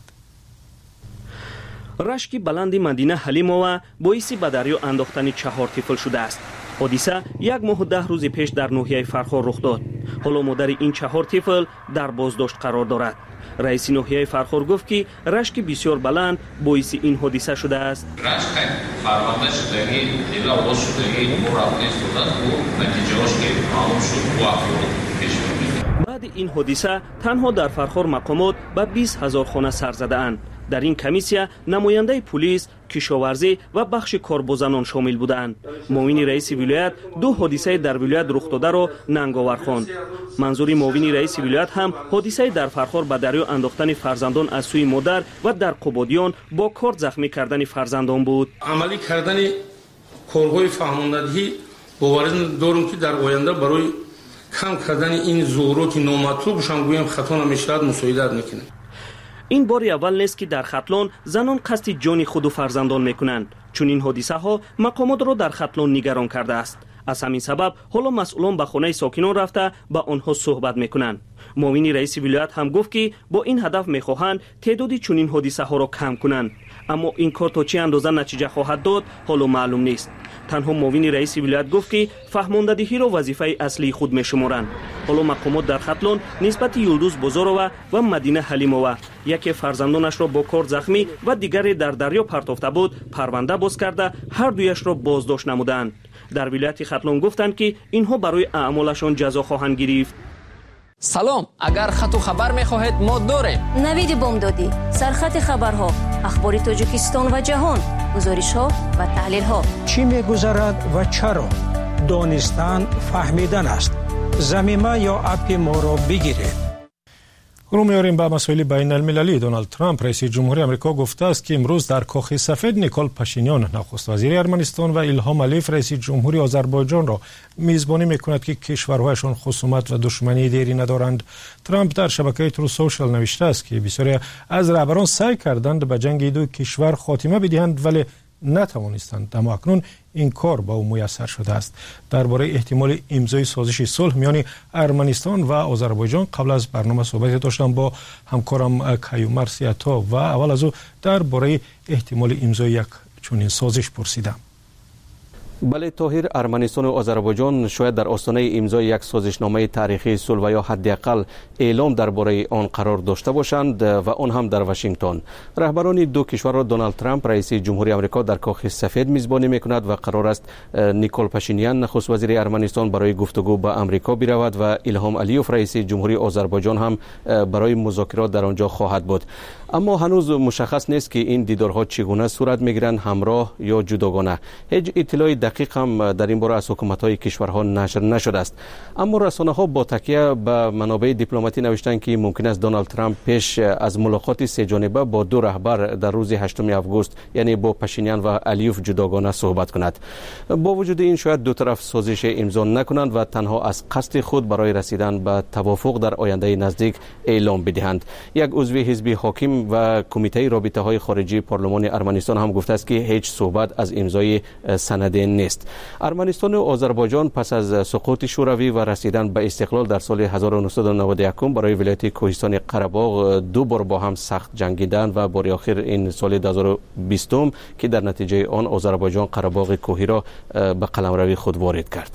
رشک بلند مدینه حلیمова باعث به دریا انداختن 4 طفل شده است. حادثه 1 ماه و 10 روز پیش در ناحیه فرخار رخ داد. حالا مادر این 4 طفل در بازداشت قرار دارد. رئیس ناحیه فرخار گفت که رشک بسیار بلند باعث این حادثه شده است. رشک فرمانده شدگی خیلی آغاز شدگی امور رفته استودن و نتیجه‌اش که معلوم شد و افراد پیش می‌رفت. بعد این حادثه تنها در فرخار مقامات به 20,000 خانه سر زده‌اند. در این کمیسیا نماینده پلیس، کشاورزی و بخش کاربازان شامل بودند. معاون رئیس ولایت 2 حادثه در ولایت رخ داده را ننگاور خواند. منظور معاون رئیس ولایت هم حادثه در فرخار به دریا انداختن فرزندان از سوی مادر و در قبادیان با کارد زخمی کردن فرزندان بود. عملی کردن کارهای فهماندهی باور دارم که در آینده برای کم کردن این ظهورات نامطلوب شان گویم خطا نمیشود مساعدت میکنه. این بار اول نیست که در ختلان زنان قصد جان خود و فرزندان میکنند. چون این حادثه ها مقامات را در ختلان نگران کرده است. از همین سبب حالا مسئولان به خانه ساکنان رفته با آنها صحبت میکنند. معاون رئیس ولایت هم گفت که با این هدف میخواهند تعداد چنین حادثه ها را کم کنند. اما این کار تا چه اندازه نتیجه خواهد داد حالا معلوم نیست. تنها معاون رئیس ولایت گفت که فهماندهی را وظیفه اصلی خود می‌شمارند. حالا مقامات در ختلان نسبت یلدوز بزاروا و مدینه حلیمова یکی فرزندانش را با کار زخمی و دیگری در دریا پرتافته بود پرونده باز کرده هر دویش را بازداشت نمودند. در ولایت ختلان گفتند که اینها برای اعمالشان جزا خواهند گرفت. سلام، اگر خط و خبر می‌خواهید ما داریم. نوید بامدادی، سرخط خبرها، اخبار تاجیکستان و جهان، گزارش‌ها و تحلیل‌ها. چی می‌گذرد و چرا؟ دانستن فهمیدن است. ضمیمه یا اپ ما را بگیرید. رو میاریم به مسائل بین المللی. دونالد ترامپ رئیس جمهوری آمریکا گفته است که امروز در کاخ سفید نیکول پاشینیان نخست وزیر ارمنستان و ایلهام علیف رئیس جمهوری آذربایجان را میزبانی میکند که کشورهایشان خصومت و دشمنی دیری ندارند. ترامپ در شبکه ترو سوشال نوشته است که بسیاری از رهبران سعی کردند به جنگ دو کشور خاتمه بدهند ولی نتوانستند، اما اکنون این کار با او میسر شده است. درباره احتمال امضای سازش صلح میان ارمنستان و آذربایجان قبل از برنامه صحبت داشتم با همکارم کیومرث سیاتا و اول از او درباره احتمال امضای یک چنین سازش پرسیدم. بله طاهر، ارمنستان و آذربایجان شاید در آستانه امضای یک سازشنامه تاریخی صلح و یا حداقل اعلام درباره آن قرار داشته باشند و آن هم در واشنگتن. رهبران دو کشور را دونالد ترامپ رئیس جمهوری آمریکا در کاخ سفید میزبانی میکند و قرار است نیکول پاشینیان نخست وزیر ارمنستان برای گفتگو با آمریکا برود و ایلهام علیوف رئیس جمهوری آذربایجان هم برای مذاکرات در آنجا خواهد بود. اما هنوز مشخص نیست که این دیدارها چگونه صورت میگیرند، همراه یا جداگانه. هیچ اطلاعی دقیق هم در این باره از حکومت‌های کشورها نشر نشده است. اما رسانه‌ها با تکیه به منابع دیپلماتی نوشتند که ممکن است دونالد ترامپ پیش از ملاقات سه جانبه با دو رهبر در روز 8 آگوست یعنی با پاشینیان و علیوف جداگانه صحبت کند. با وجود این شاید دو طرف سازش امضا نکنند و تنها از قصد خود برای رسیدن به توافق در آینده نزدیک اعلام بدهند. یک عضو حزب حاکم و کمیته رابطه‌های خارجی پارلمان ارمنستان هم گفته است که هیچ صحبت از امضای سند نیست. ارمنستان و آذربایجان پس از سقوط شوروی و رسیدن به استقلال در سال 1991 برای ولایت کوهستان قره باغ دو بار با هم سخت جنگیدند و بار آخر این سال 2020 که در نتیجه آن آذربایجان قره باغ کوهی را به قلمرو خود وارد کرد.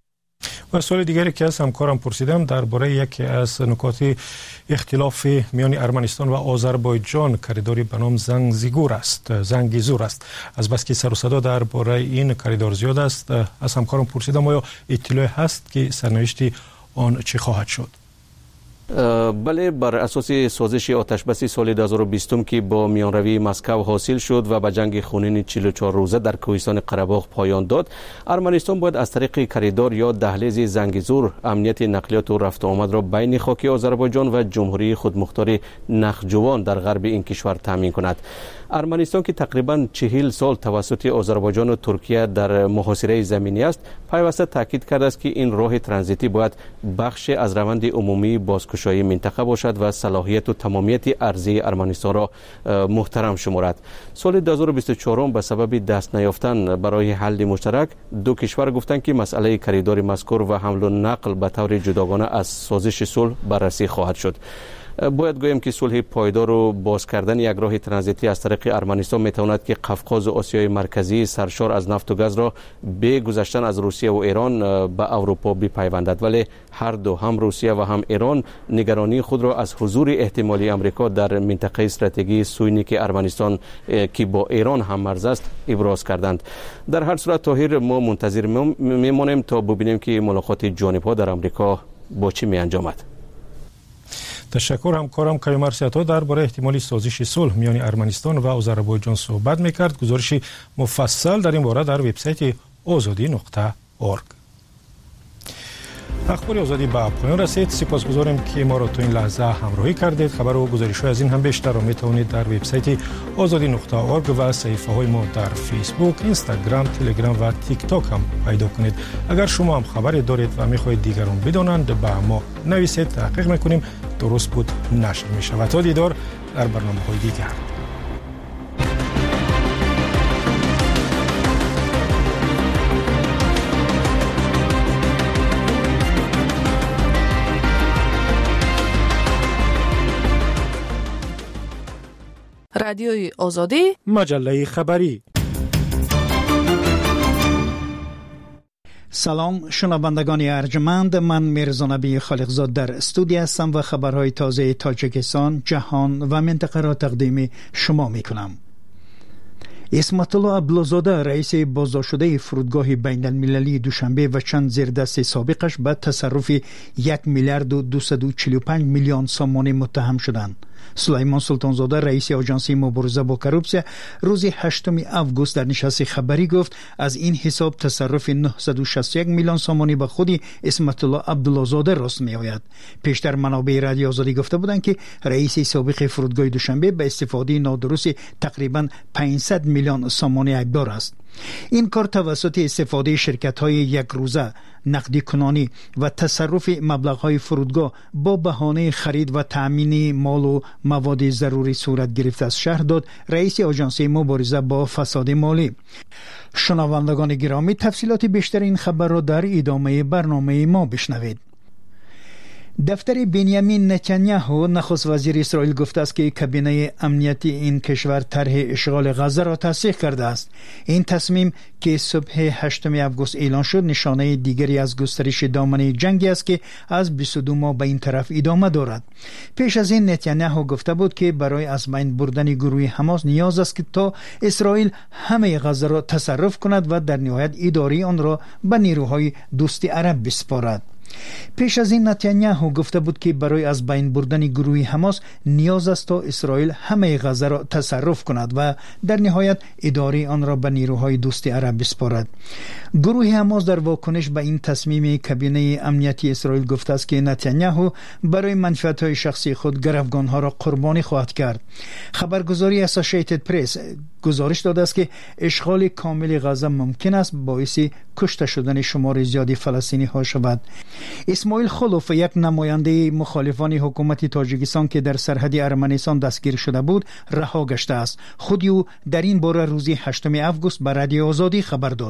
و سوال دیگری که از همکارم پرسیدم درباره یکی از نکات اختلاف میان ارمنستان و آذربایجان کریدوری به نام زنگیزور است. از بس که سر و صدا درباره این کریدور زیاد است، از همکارم پرسیدم آیا اطلاعی هست که سرنوشت آن چه خواهد شد؟ بله، بر اساس سازش آتشبس سال 2020 که با میانروی مسکو حاصل شد و به جنگ خونین 44 روزه در کوهستان قره باغ پایان داد، ارمنستان باید از طریق کریدور یا دهلیز زنگیزور امنیت نقلیات و رفت و آمد را بین خاک آذربایجان و جمهوری خودمختار نخجوان در غرب این کشور تامین کند. ارمنستان که تقریبا 40 سال توسط آذربایجان و ترکیه در محاصره زمینی است، پیوسته تاکید کرده است که این راه ترانزیتی باید بخش از روند عمومی بازگشایی منطقه باشد و صلاحیت و تمامیت ارضی ارمنستان را محترم شمارد. سال 2024 به سبب دست نیافتن برای حل مشترک دو کشور گفتند که مسئله کریدور مذکور و حمل و نقل به طور جداگانه از سازش صلح بررسی خواهد شد. باید گویم که صلح پایدار و باز کردن یک راه ترانزیتی از طریق ارمنستان میتواند که قفقاز و آسیای مرکزی سرشار از نفت و گاز را به گذشتن از روسیه و ایران به اروپا بپیوندد، ولی هر دو هم روسیه و هم ایران نگرانی خود را از حضور احتمالی امریکا در منطقه استراتژی سوینیک ارمنستان که با ایران هم مرز است ابراز کردند. در هر صورت طاهر، ما منتظر میمانیم تا ببینیم که ملاقات جانب‌ها در امریکا با چه می‌انجامد. تشکر. همکارم کیومرث سیاتا درباره احتمالی سازش صلح میان ارمنستان و آذربایجان صحبت میکرد. گزارش مفصل در این باره در وبسایت azadi.org. اخبار آزادی به پایان رسید. سپاسگزاریم که ما را تا این لحظه همراهی کردید. خبر و گزارش‌های از این هم بیشتر را میتوانید در وبسایت azadi.org و صفحه‌های ما در فیسبوک، اینستاگرام، تلگرام و تیک تاک هم پیدا کنید. اگر شما هم خبری دارید و می‌خواهید دیگران بدانند، به ما نویسید. تحقیق می‌کنیم درست بود نشر می‌شود. تا دیدار در برنامه‌های دیگر. رادیوی آزادی، مجله خبری. سلام شنوندگان ارجمند، من میرزا نبی خالقزاد در استودیو هستم و خبرهای تازه تاجیکستان، جهان و منطقه را تقدیم شما میکنم. اسمت الله عبدالزاده رئیس بازداشت‌شده فرودگاه بین المللی دوشنبه و چند زیردست سابقش به تصرف 1 میلیارد و 245 میلیون سومانی متهم شدند. سلیمان سلطانزاده رئیس آژانس مبارزه با کروپسیا روز 8 آگوست در نشست خبری گفت از این حساب تصرف 961 میلیون سومانی به خود اسمت الله عبدالزاده راست می آید. پیشتر منابع رادیو آزادی گفته بودند که رئیس سابق فرودگاه دوشنبه به استفاده نادرست تقریبا 500 میلیون سومانی عیبدار است. این کار توسط استفاده شرکت‌های یک روزه، نقدی کنانی و تصرف مبلغ‌های فرودگاه با بهانه خرید و تأمین مال و مواد ضروری صورت گرفته است، شرح داد رئیس آژانس مبارزه با فساد مالی. شنوندگان گرامی، تفصیلات بیشتر این خبر را در ادامه برنامه ما بشنوید. دفتر بنیامین نتانیاهو نخست وزیر اسرائیل گفته است که کابینه امنیتی این کشور طرح اشغال غزه را تصدیق کرده است. این تصمیم که صبح 8 آگوست اعلان شد نشانه دیگری از گسترش دامنه جنگی است که از 22 ماه به این طرف ادامه دارد. پیش از این نتانیاهو گفته بود که برای از بین بردن گروه حماس نیاز است که تا اسرائیل همه غزه را تصرف کند و در نهایت اداره آن را به نیروهای دوست عرب بسپارد. پیش از این نتانیاهو گفته بود که برای از بین بردن گروه حماس نیاز است تا اسرائیل همه غزه را تصرف کند و در نهایت اداره آن را به نیروهای دوست عرب بسپارد. گروه حماس در واکنش به این تصمیم کابینه امنیتی اسرائیل گفته است که نتانیاهو برای منفعت‌های شخصی خود گروگان‌ها را قربانی خواهد کرد. خبرگزاری اسوسییتد پرس گزارش داده است که اشغال کامل غزه ممکن است باعث کشته شدن شمار زیادی فلسطینی‌ها شود. اسماعیل خلوف، یک نماینده مخالفان حکومت تاجیکستان که در سرحد ارمنستان دستگیر شده بود، رها گشته است. خود او در این باره روز 8 آگوست به رادیو آزادی خبر داد.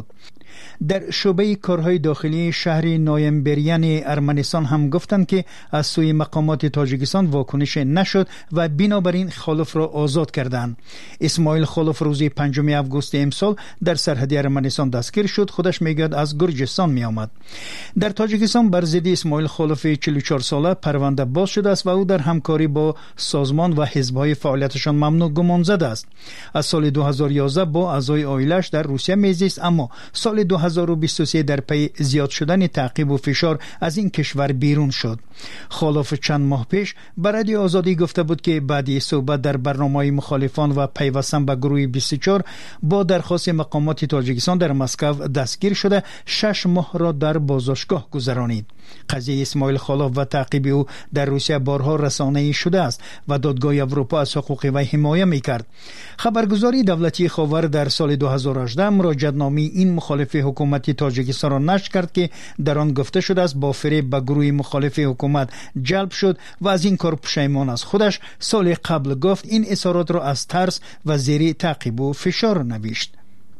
در شعبه کارهای داخلی شهر نایمبریان ارمنستان هم گفتند که از سوی مقامات تاجیکستان واکنش نشد و بنابراین خلوف را آزاد کردند. اسماعیل خلوف روز 5 آگوست امسال در سرحد ارمنستان دستگیر شد. خودش میگوید از گرجستان می آمد. در تاجیکستان بر ضد اسماعیل خلوف 44 ساله پرونده باز شده است و او در همکاری با سازمان و حزب‌های فعالیتشان ممنوع گمان زده است. از سال 2011 با اعضای عائله‌اش در روسیه میزیست، اما سال 2023 در پی زیاد شدن تعقیب و فشار از این کشور بیرون شد. خلوف چند ماه پیش به رادیو آزادی گفته بود که بعد صحبت در برنامه مخالفان و پیوستن به گروه 24 با درخواست مقامات تاجیکستان در مسکو دستگیر شده 6 ماه را در بازداشتگاه گذرانید. قضیه اسماعیل خلوف و تعقیب او در روسیه بارها رسانه‌ای شده است و دادگاه اروپا از حقوق وی حمایت می‌کرد. خبرگزاری دولتی خاور در سال 2018 مراجعه‌نامه این مخالف حکومت تاجیکستان را نشر کرد که در آن گفته شده است با فریب به گروه مخالف حکومت جلب شد و از این کار پشیمان است. خودش سال قبل گفت این اظهارات را از ترس و زیر تعقیب و فشار نوشت.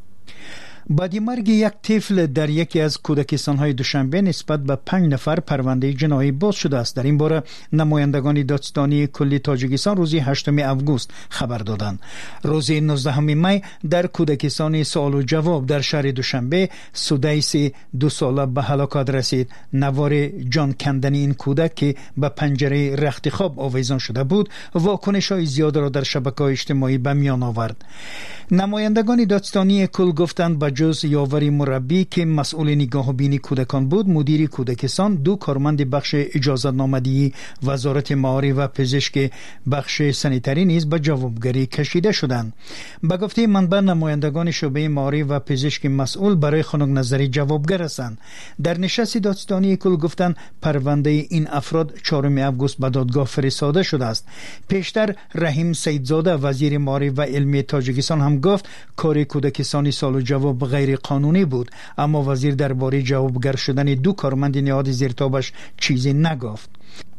بعد مرگ یک طفل در یکی از کودکستان‌های دوشنبه نسبت به 5 نفر پرونده جنایی باز شده است. در این باره نمایندگان دادستانی کلی تاجیکستان روز 8 آگوست خبر دادند. روز 19 می در کودکستان سوال و جواب در شهر دوشنبه سدیس 2 ساله به هلاکت رسید. نوار جان کندنی این کودک که به پنجره رخت خواب آویزان شده بود واکنش‌های زیاد را در شبکه‌های اجتماعی به میان آورد. نمایندگان دادستانی کل گفتند به جز یاوری مربی که مسئول نگاه بینی کودکان بود، مدیر کودکستان، 2 کارمند بخش اجازت نامدهی وزارت معارف و پزشک بخش سانیتری نیز به جوابگری کشیده شدند. به گفته منبع نمایندگان شعبه معارف و پزشک مسئول برای خنک نظری جوابگر هستند. در نشست دادستانی کل گفتند پرونده این افراد 4 آگوست به دادگاه فرستاده شده است. پیشتر رحیم سیدزاده وزیر معارف و علمی تاجیکستان هم گفت کار کودکستانی سوال و جواب غیر قانونی بود، اما وزیر درباره جوابگر شدن 2 کارمند نهاد زیرتابش چیزی نگفت.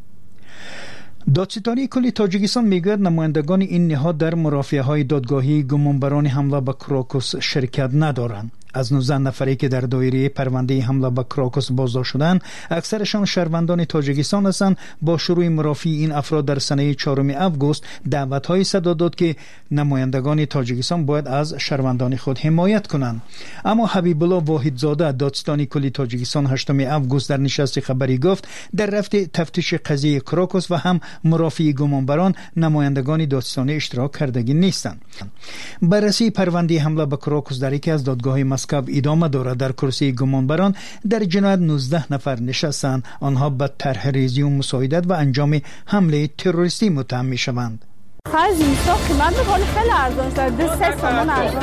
دادستانی کلی تاجیکستان میگوید نمایندگان این نهاد در مرافعه‌های دادگاهی گمانبران حمله به کراکوس شرکت ندارند. از 19 نفری که در دایره پرونده حمله به کراکوس بازداشت شدند، اکثرشان شهروندان تاجیکستان هستند. با شروع مرافعه این افراد در سنه 4 آگوست دعوت‌های صدا داد که نمایندگان تاجیکستان باید از شهروندان خود حمایت کنند. اما حبیب الله واحدزاده دادستانی کلی تاجیکستان 8 آگوست در نشست خبری گفت در رفت تفتیش قضیه کراکوس و هم مرافعه گمانبران نمایندگان دادستانی اشتراک کردگی نیستند. بررسی پرونده حمله به کراکوس در یکی از دادگاه‌های مسکو ادامه دارد. در کرسی گمانبران در جنایت 19 نفر نشستند. آنها به طرح ریزی و مساعدت و انجام حمله تروریستی متهم می‌شوند. خرج میسا قیمت بکنه خیلی ارزان شد. 2 تومان ارزان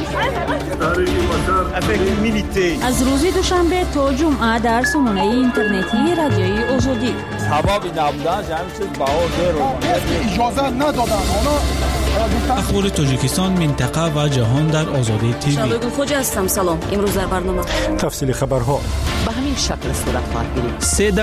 شد. از روز دوشنبه تا جمعه در سامانه اینترنتی رادیوی آزادی سببی نبودن جمعی چیز بها اجازه ندادن. اخبار تاجیکستان، منطقه و جهان در آزادی تیوی. شبگون خوجه هستم. سلام. امروز در برنامه تفصیل خبرها به همین شکل صورت خواهد گرفت.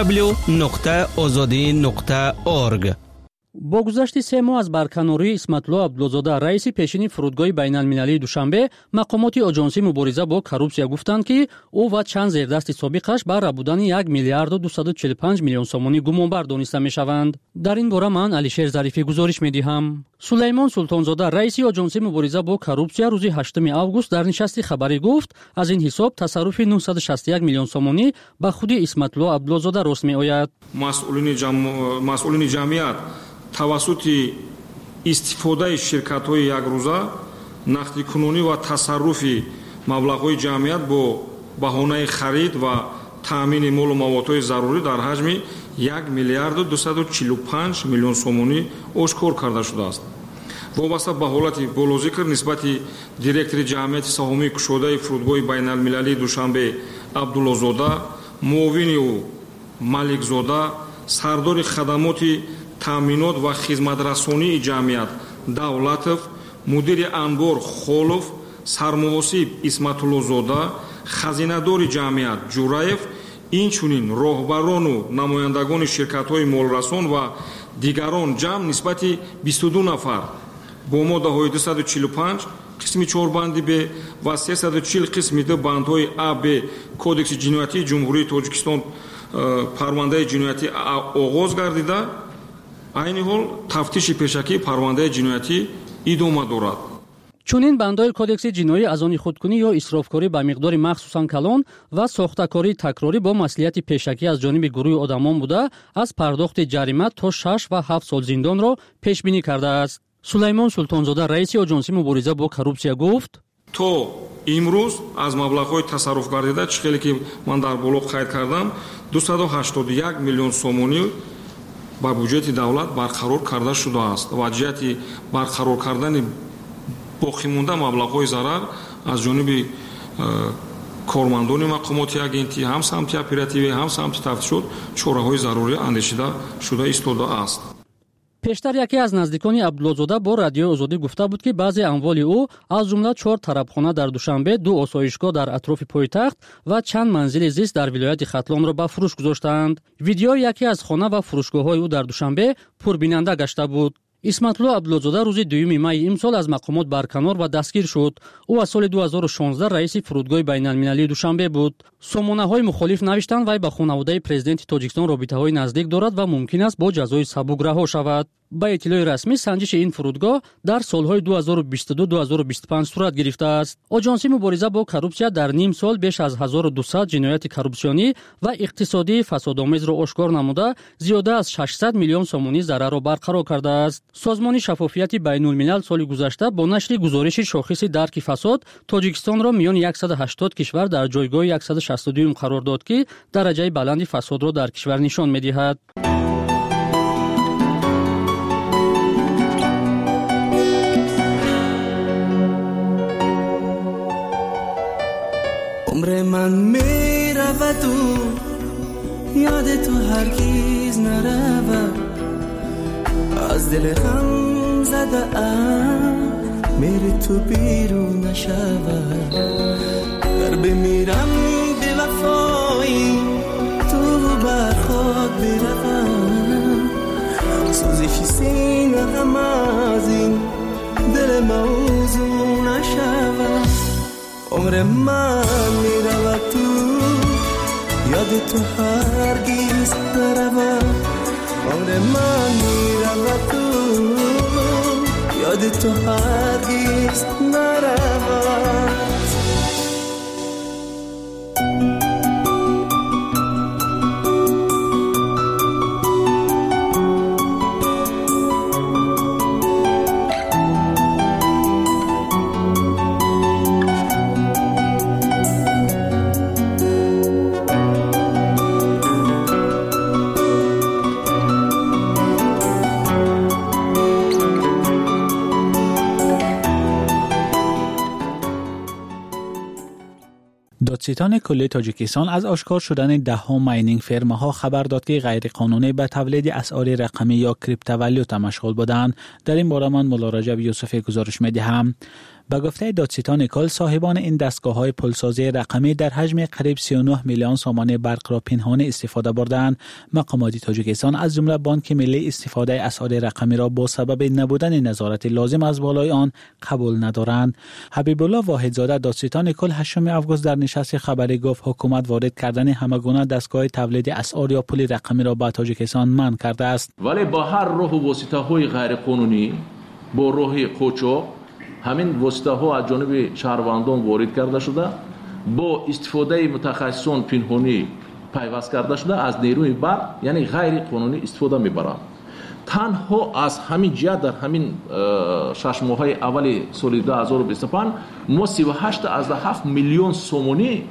www.azadi.org. با گذشت 3 ماه از برکناری اسمت‌الله عبدالزاده رئیس پیشین فرودگاه بین‌المللی دوشنبه، مقامات آژانسی مبارزه با کورپسیا گفتند که او و چند زیردست سابقش بر بودن 1 میلیارد و 245 میلیون سومانی گمانبر دانسته می‌شوند. در این باره من علیشیر ظریفی گزارش می‌دهم. سلیمان سلطانزاده رئیس آژانسی مبارزه با کورپسیا روز 8 آگوست در نشست خبری گفت از این حساب تصرف 961 میلیون سومانی به خود اسمت‌الله عبدالزاده راست می‌آید. مسئولین جمعیت توسط استفاده شرکت‌های یک روزه نقدینگی و تصرف مبلغ‌های جمعیت با بهانه خرید و تامین مال و موادهای ضروری در حجم 1 میلیارد و 245 میلیون سومانی آشکار کرده شده است. وابسته به حالت بالذکر نسبت دیرکتور جمعیت سهامی کشاده فرودگاه بین‌المللی دوشنبه عبدالله‌زاده، معاون او مالک‌زاده، سردار خدمات تامینات و خدمترسانی جمعیت давлатов، مدیر انبار خولов، سرمحاسب اسمت‌الله زاده، خزینه‌دار جمعیت جوراев، инчунин роҳбарону намояндагони ширкатҳои молрасон ва дигарон ҷамъ нисбати 22 нафар бо моддаҳои 245 қисми 4 банди б ва 340 қисми 2 бандҳои а б кодекси ҷиноятии ҷумҳурии тоҷикистон парвандаи ҷиноятӣ оғоз гардида айни ҳол тафтиши пешакии парвандаи ҷиноятӣ идома дорад. чунин бандҳои кодекси ҷиноӣ аз они худкунӣ ё исрофкорӣ ба миқдори махсусан калон ва сохтакории такрорӣ бо маслиҳати пешакӣ аз ҷониби гурӯҳи одамон буда аз пардохти ҷарима то 6 ва 7 сол зиндонро пешбинӣ кардааст. сулаймон султонзода раиси оҷонси мубориза бо коррупсия гуфт: то имрӯз аз маблағҳои тасарруф гардида чӣ хеле ки ман дар боло қайд кардам 281 миллион сомонӣ ба бюҷети давлат барқарор карда шудааст ва ҷиҳати барқарор кардани боқимонда маблағҳои зарар аз ҷониби кормандони мақомоти агентӣ ҳам самти оперативӣ ҳам самти тафтишот чораҳои зарурӣ андешида шуда истодааст. пештар яке аз наздикони абдуллозода бо радиои озодӣ гуфта буд ки баъзе амволи ӯ аз ҷумла 4 тарабхона дар душанбе, 2 осоишгоҳ дар атрофи пойтахт ва чанд манзили зист дар вилояти хатлонро ба фурӯш гузоштаанд. видеои яке аз хона ва фурӯшгоҳҳои ӯ дар душанбе пурбинанда гашта буд. исматулло абдуллозода рӯзи 2 майи имсол аз мақомот барканор ва дастгир шуд. ӯ аз соли 2016 раиси фурудгоҳи байналмилалии душанбе буд. сомонаҳои мухолиф навиштанд вай ба хонаводаи президенти тоҷикистон робитаҳои наздик дорад ва мумкин аст бо ҷазои сабук раҳо шавад. ба иттилои расмӣ санҷиши ин фурудгоҳ дар солҳои 2022-2025 сурат гирифтааст. оҷонси мубориза бо коррупсия дар ним сол беш аз 1200 ҷинояти коррупсионӣ ва иқтисодии фасодомезро ошкор намуда зиёда аз 600 миллион сомонӣ зарарро барқарор кардааст. созмони шаффофияти байнулмилал соли гузашта бо нашри гузориши шохиси дарки фасод тоҷикистонро миёни 180 кишвар дар ҷойгоҳи 162 қарор дод ки дараҷаи баланди фасодро дар кишвар нишон медиҳад. عمر من میرود و یاد تو هرگز نرود از دل غم زده ام میری تو بیرون نشود در بمیرم به وفایی تو بر خود بروم سوزشی سینه غم از این دل موضوع نشود عمر من میرود تو یاد تو هرگیز نرود عمر من میرود تو یاد تو هرگیز نرود دادستان کل تاجیکستان از آشکار شدن ده‌ها ماینینگ فرم‌ها خبر داد که غیرقانونی به تولید اسعار رقمی یا کریپتوالوتا مشغول بودند. در این باره من مولا رجب یوسفی گزارش می‌دهم. به گفته دادستان کل، صاحبان این دستگاه‌های پولسازی رقمی در حجم قریب 39 میلیون سامانه برق را پنهانی استفاده بردند. مقامات تاجیکستان از جمله بانک ملی استفاده اسعار رقمی را با سبب نبودن نظارت لازم از بالای آن قبول ندارند. حبیب الله واحدزاده دادستان کل 8 آگوست در نشست خبری گفت حکومت وارد کردن همگونه دستگاه تولید اسعار یا پول رقمی را به تاجیکستان منع کرده است. ولی با هر راه و واسطه‌های غیر قانونی با راه قاچاق همین واسطه ها از جانب شهروندان وارد کرده شده، با استفاده متخصصان پنهانی پیوست کرده شده، از نیروی برق یعنی غیر قانونی استفاده میبرند. تنها از همین جهت در همین 6 ماه اول سال 2025 ما 38.7 میلیون سومونی،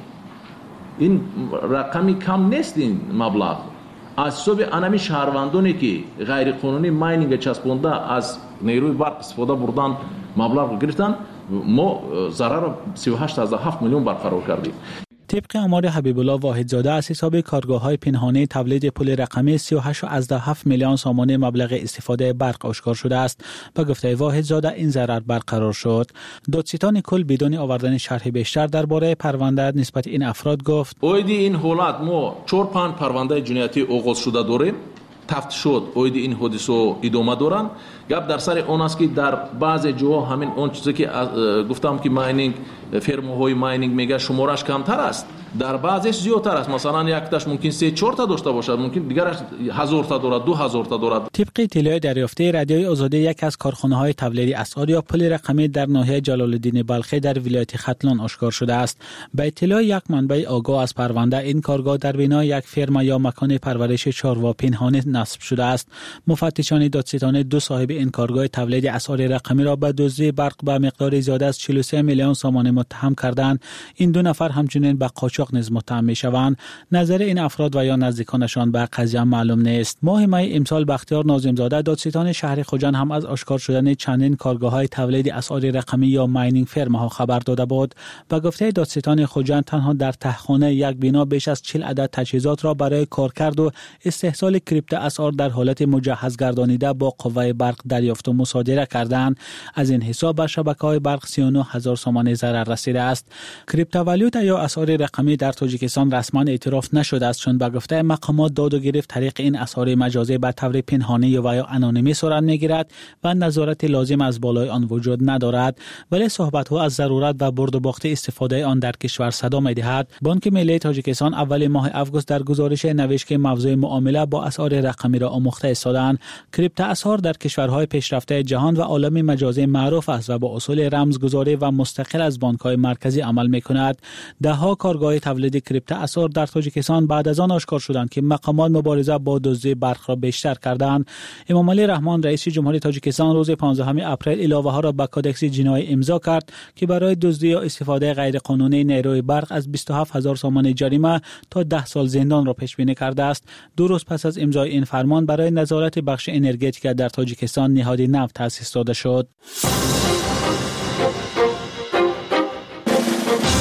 این رقمی کم نیست این مبلغ، از حساب انمی شهروندانی که غیر قانونی ماینینگ چسبونده از نیروی برق استفاده بردن مبلغ گرفتن، ما ضرر 38.7 میلیون برقرار کردیم. طبق آمار حبیب الله واحدزاده از حساب کارگاه‌های پنهانی تولید پول رقمی 38.7 میلیون سامانه مبلغ استفاده برق آشکار شده است. به گفته واحدزاده این ضرر برقرار شد. دادستان کل بدون آوردن شرح بیشتر درباره پرونده نسبت این افراد گفت: اویدی این حالت ما 4-5 پرونده جنایتی آغاز شده داریم. تفتیش شد اویدی این حادثه ادامه دارن. گپ در سر اون است که در بعضی جاها همین اون چیزی که گفتم که ماینینگ فرم‌های ماینینگ میگه شمارش کمتر است، در بعضیش زیادتر است. مثلا یک تاش ممکن 3-4 تا داشته باشد، ممکن دیگرش 1000 تا دارد، 2000 تا دارد. طبق اطلاع دریافته رادیوی آزادی، یک از کارخانه‌های تولید اسعار یا پول رقمی در ناحیه جلال الدین بلخی در ولایت ختلان آشکار شده است. به اطلاع یک منبع آگاه از پرونده، این کارگاه در بنای یک فرم یا مکان پرورش چاروا پنهانی نصب شده است. مفتشان دادستان دو صاحب این کارگاه تولید اسعار رقمی را به دزدی برق به مقدار زیاده از 43 میلیون سامانه متهم کردند. این دو نفر همچنین به قاچاق نیز متهم میشوند. نظر این افراد و یا نزدیکانشان به قضیه معلوم نیست. ماه می امسال بختیار ناظمزاده دادستان شهر خوجند هم از آشکار شدن چندین کارگاه‌های تولید اسعار رقمی یا ماینینگ فرم‌ها خبر داده بود. به گفته دادستان خوجند تنها در تهخانه یک بنا بیش از 40 عدد تجهیزات را برای کارکرد و استحصال کریپتو اسعار در حالت مجهز گردانیده با قوه برق دریافت و مصادره کردند. از این حساب به شبکه‌های برق 39,000 سامانه ضرر رسیده است. کریپتووالوتا یا اسعار رقمی در تاجیکستان رسما اعتراف نشده است، چون به گفته مقامات داد و گرفت طریق این اسعار مجازی به طور پنهانی و یا انونیمی صورت میگیرد و نظارت لازم از بالای آن وجود ندارد. ولی صحبت‌ها از ضرورت و برد و باخت استفاده آن در کشور صدا می‌دهد. بانک ملی تاجیکستان اول ماه آگوست در گزارش نوشت که موضوع معامله با اسعار رقمی را آموخته ایستادند. کریپتو اسعار در کشورهای پیشرفته جهان و عالم مجازی معروف است و با اصول رمزگذاری و مستقل از بانک‌های مرکزی عمل می‌کند. ده‌ها کارگاه تولید کریپتو اسعار در تاجیکستان بعد از آن آشکار شدند که مقامات مبارزه با دزدی برق را بیشتر کردند. امامعلی رحمان رئیس جمهوری تاجیکستان روز 15 اپریل الافه‌ها را به کدکس جنایی امضا کرد که برای دزدی یا استفاده غیرقانونی نیروی برق از 27,000 سامانه جریمه تا 10 سال زندان را پیش بینی کرده است. 2 روز پس از امضای این فرمان برای نظارت بخش انرژتیک در تاجیکستان نهاد نفت تأسیس داده شد.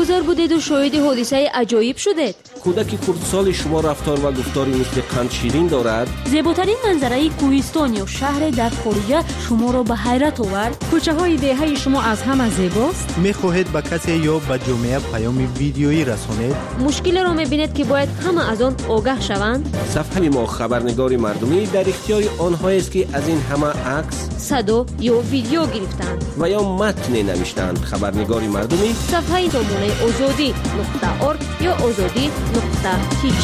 گذار بودید و شاهد حادثه عجایب شدید. کودک خردسال شما رفتار و گفتاری مثل قند شیرین دارد. زیباترین منظره کوهستان یا شهر در خارج شما را به حیرت آورد. کوچه های دهه شما از همه زیباست. میخواهید به کسی یا به جامعه پیام ویدیویی رسانید؟ مشکل را میبینید که باید همه از آن آگاه شوند. صفحه ما خبرنگار مردمی در اختیار آنهایی است که از این همه عکس، صدا یا ویدیو گرفتند و یا متن نوشتند. خبرنگار مردمی صفحه سامانه azodi.org یا azodi.tg.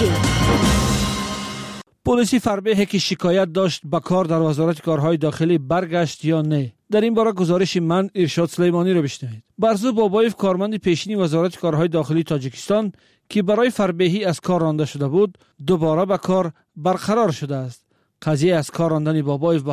پلیس فربه که شکایت داشت به کار در وزارت کارهای داخلی برگشت یا نه؟ در این باره گزارش من ارشاد سلیمانی را بشنوید. برزو بابایف کارمند پیشینی وزارت کارهای داخلی تاجیکستان که برای فربهی از کار رانده شده بود دوباره به کار برقرار شده است. قضیه از کار راندن بابایف به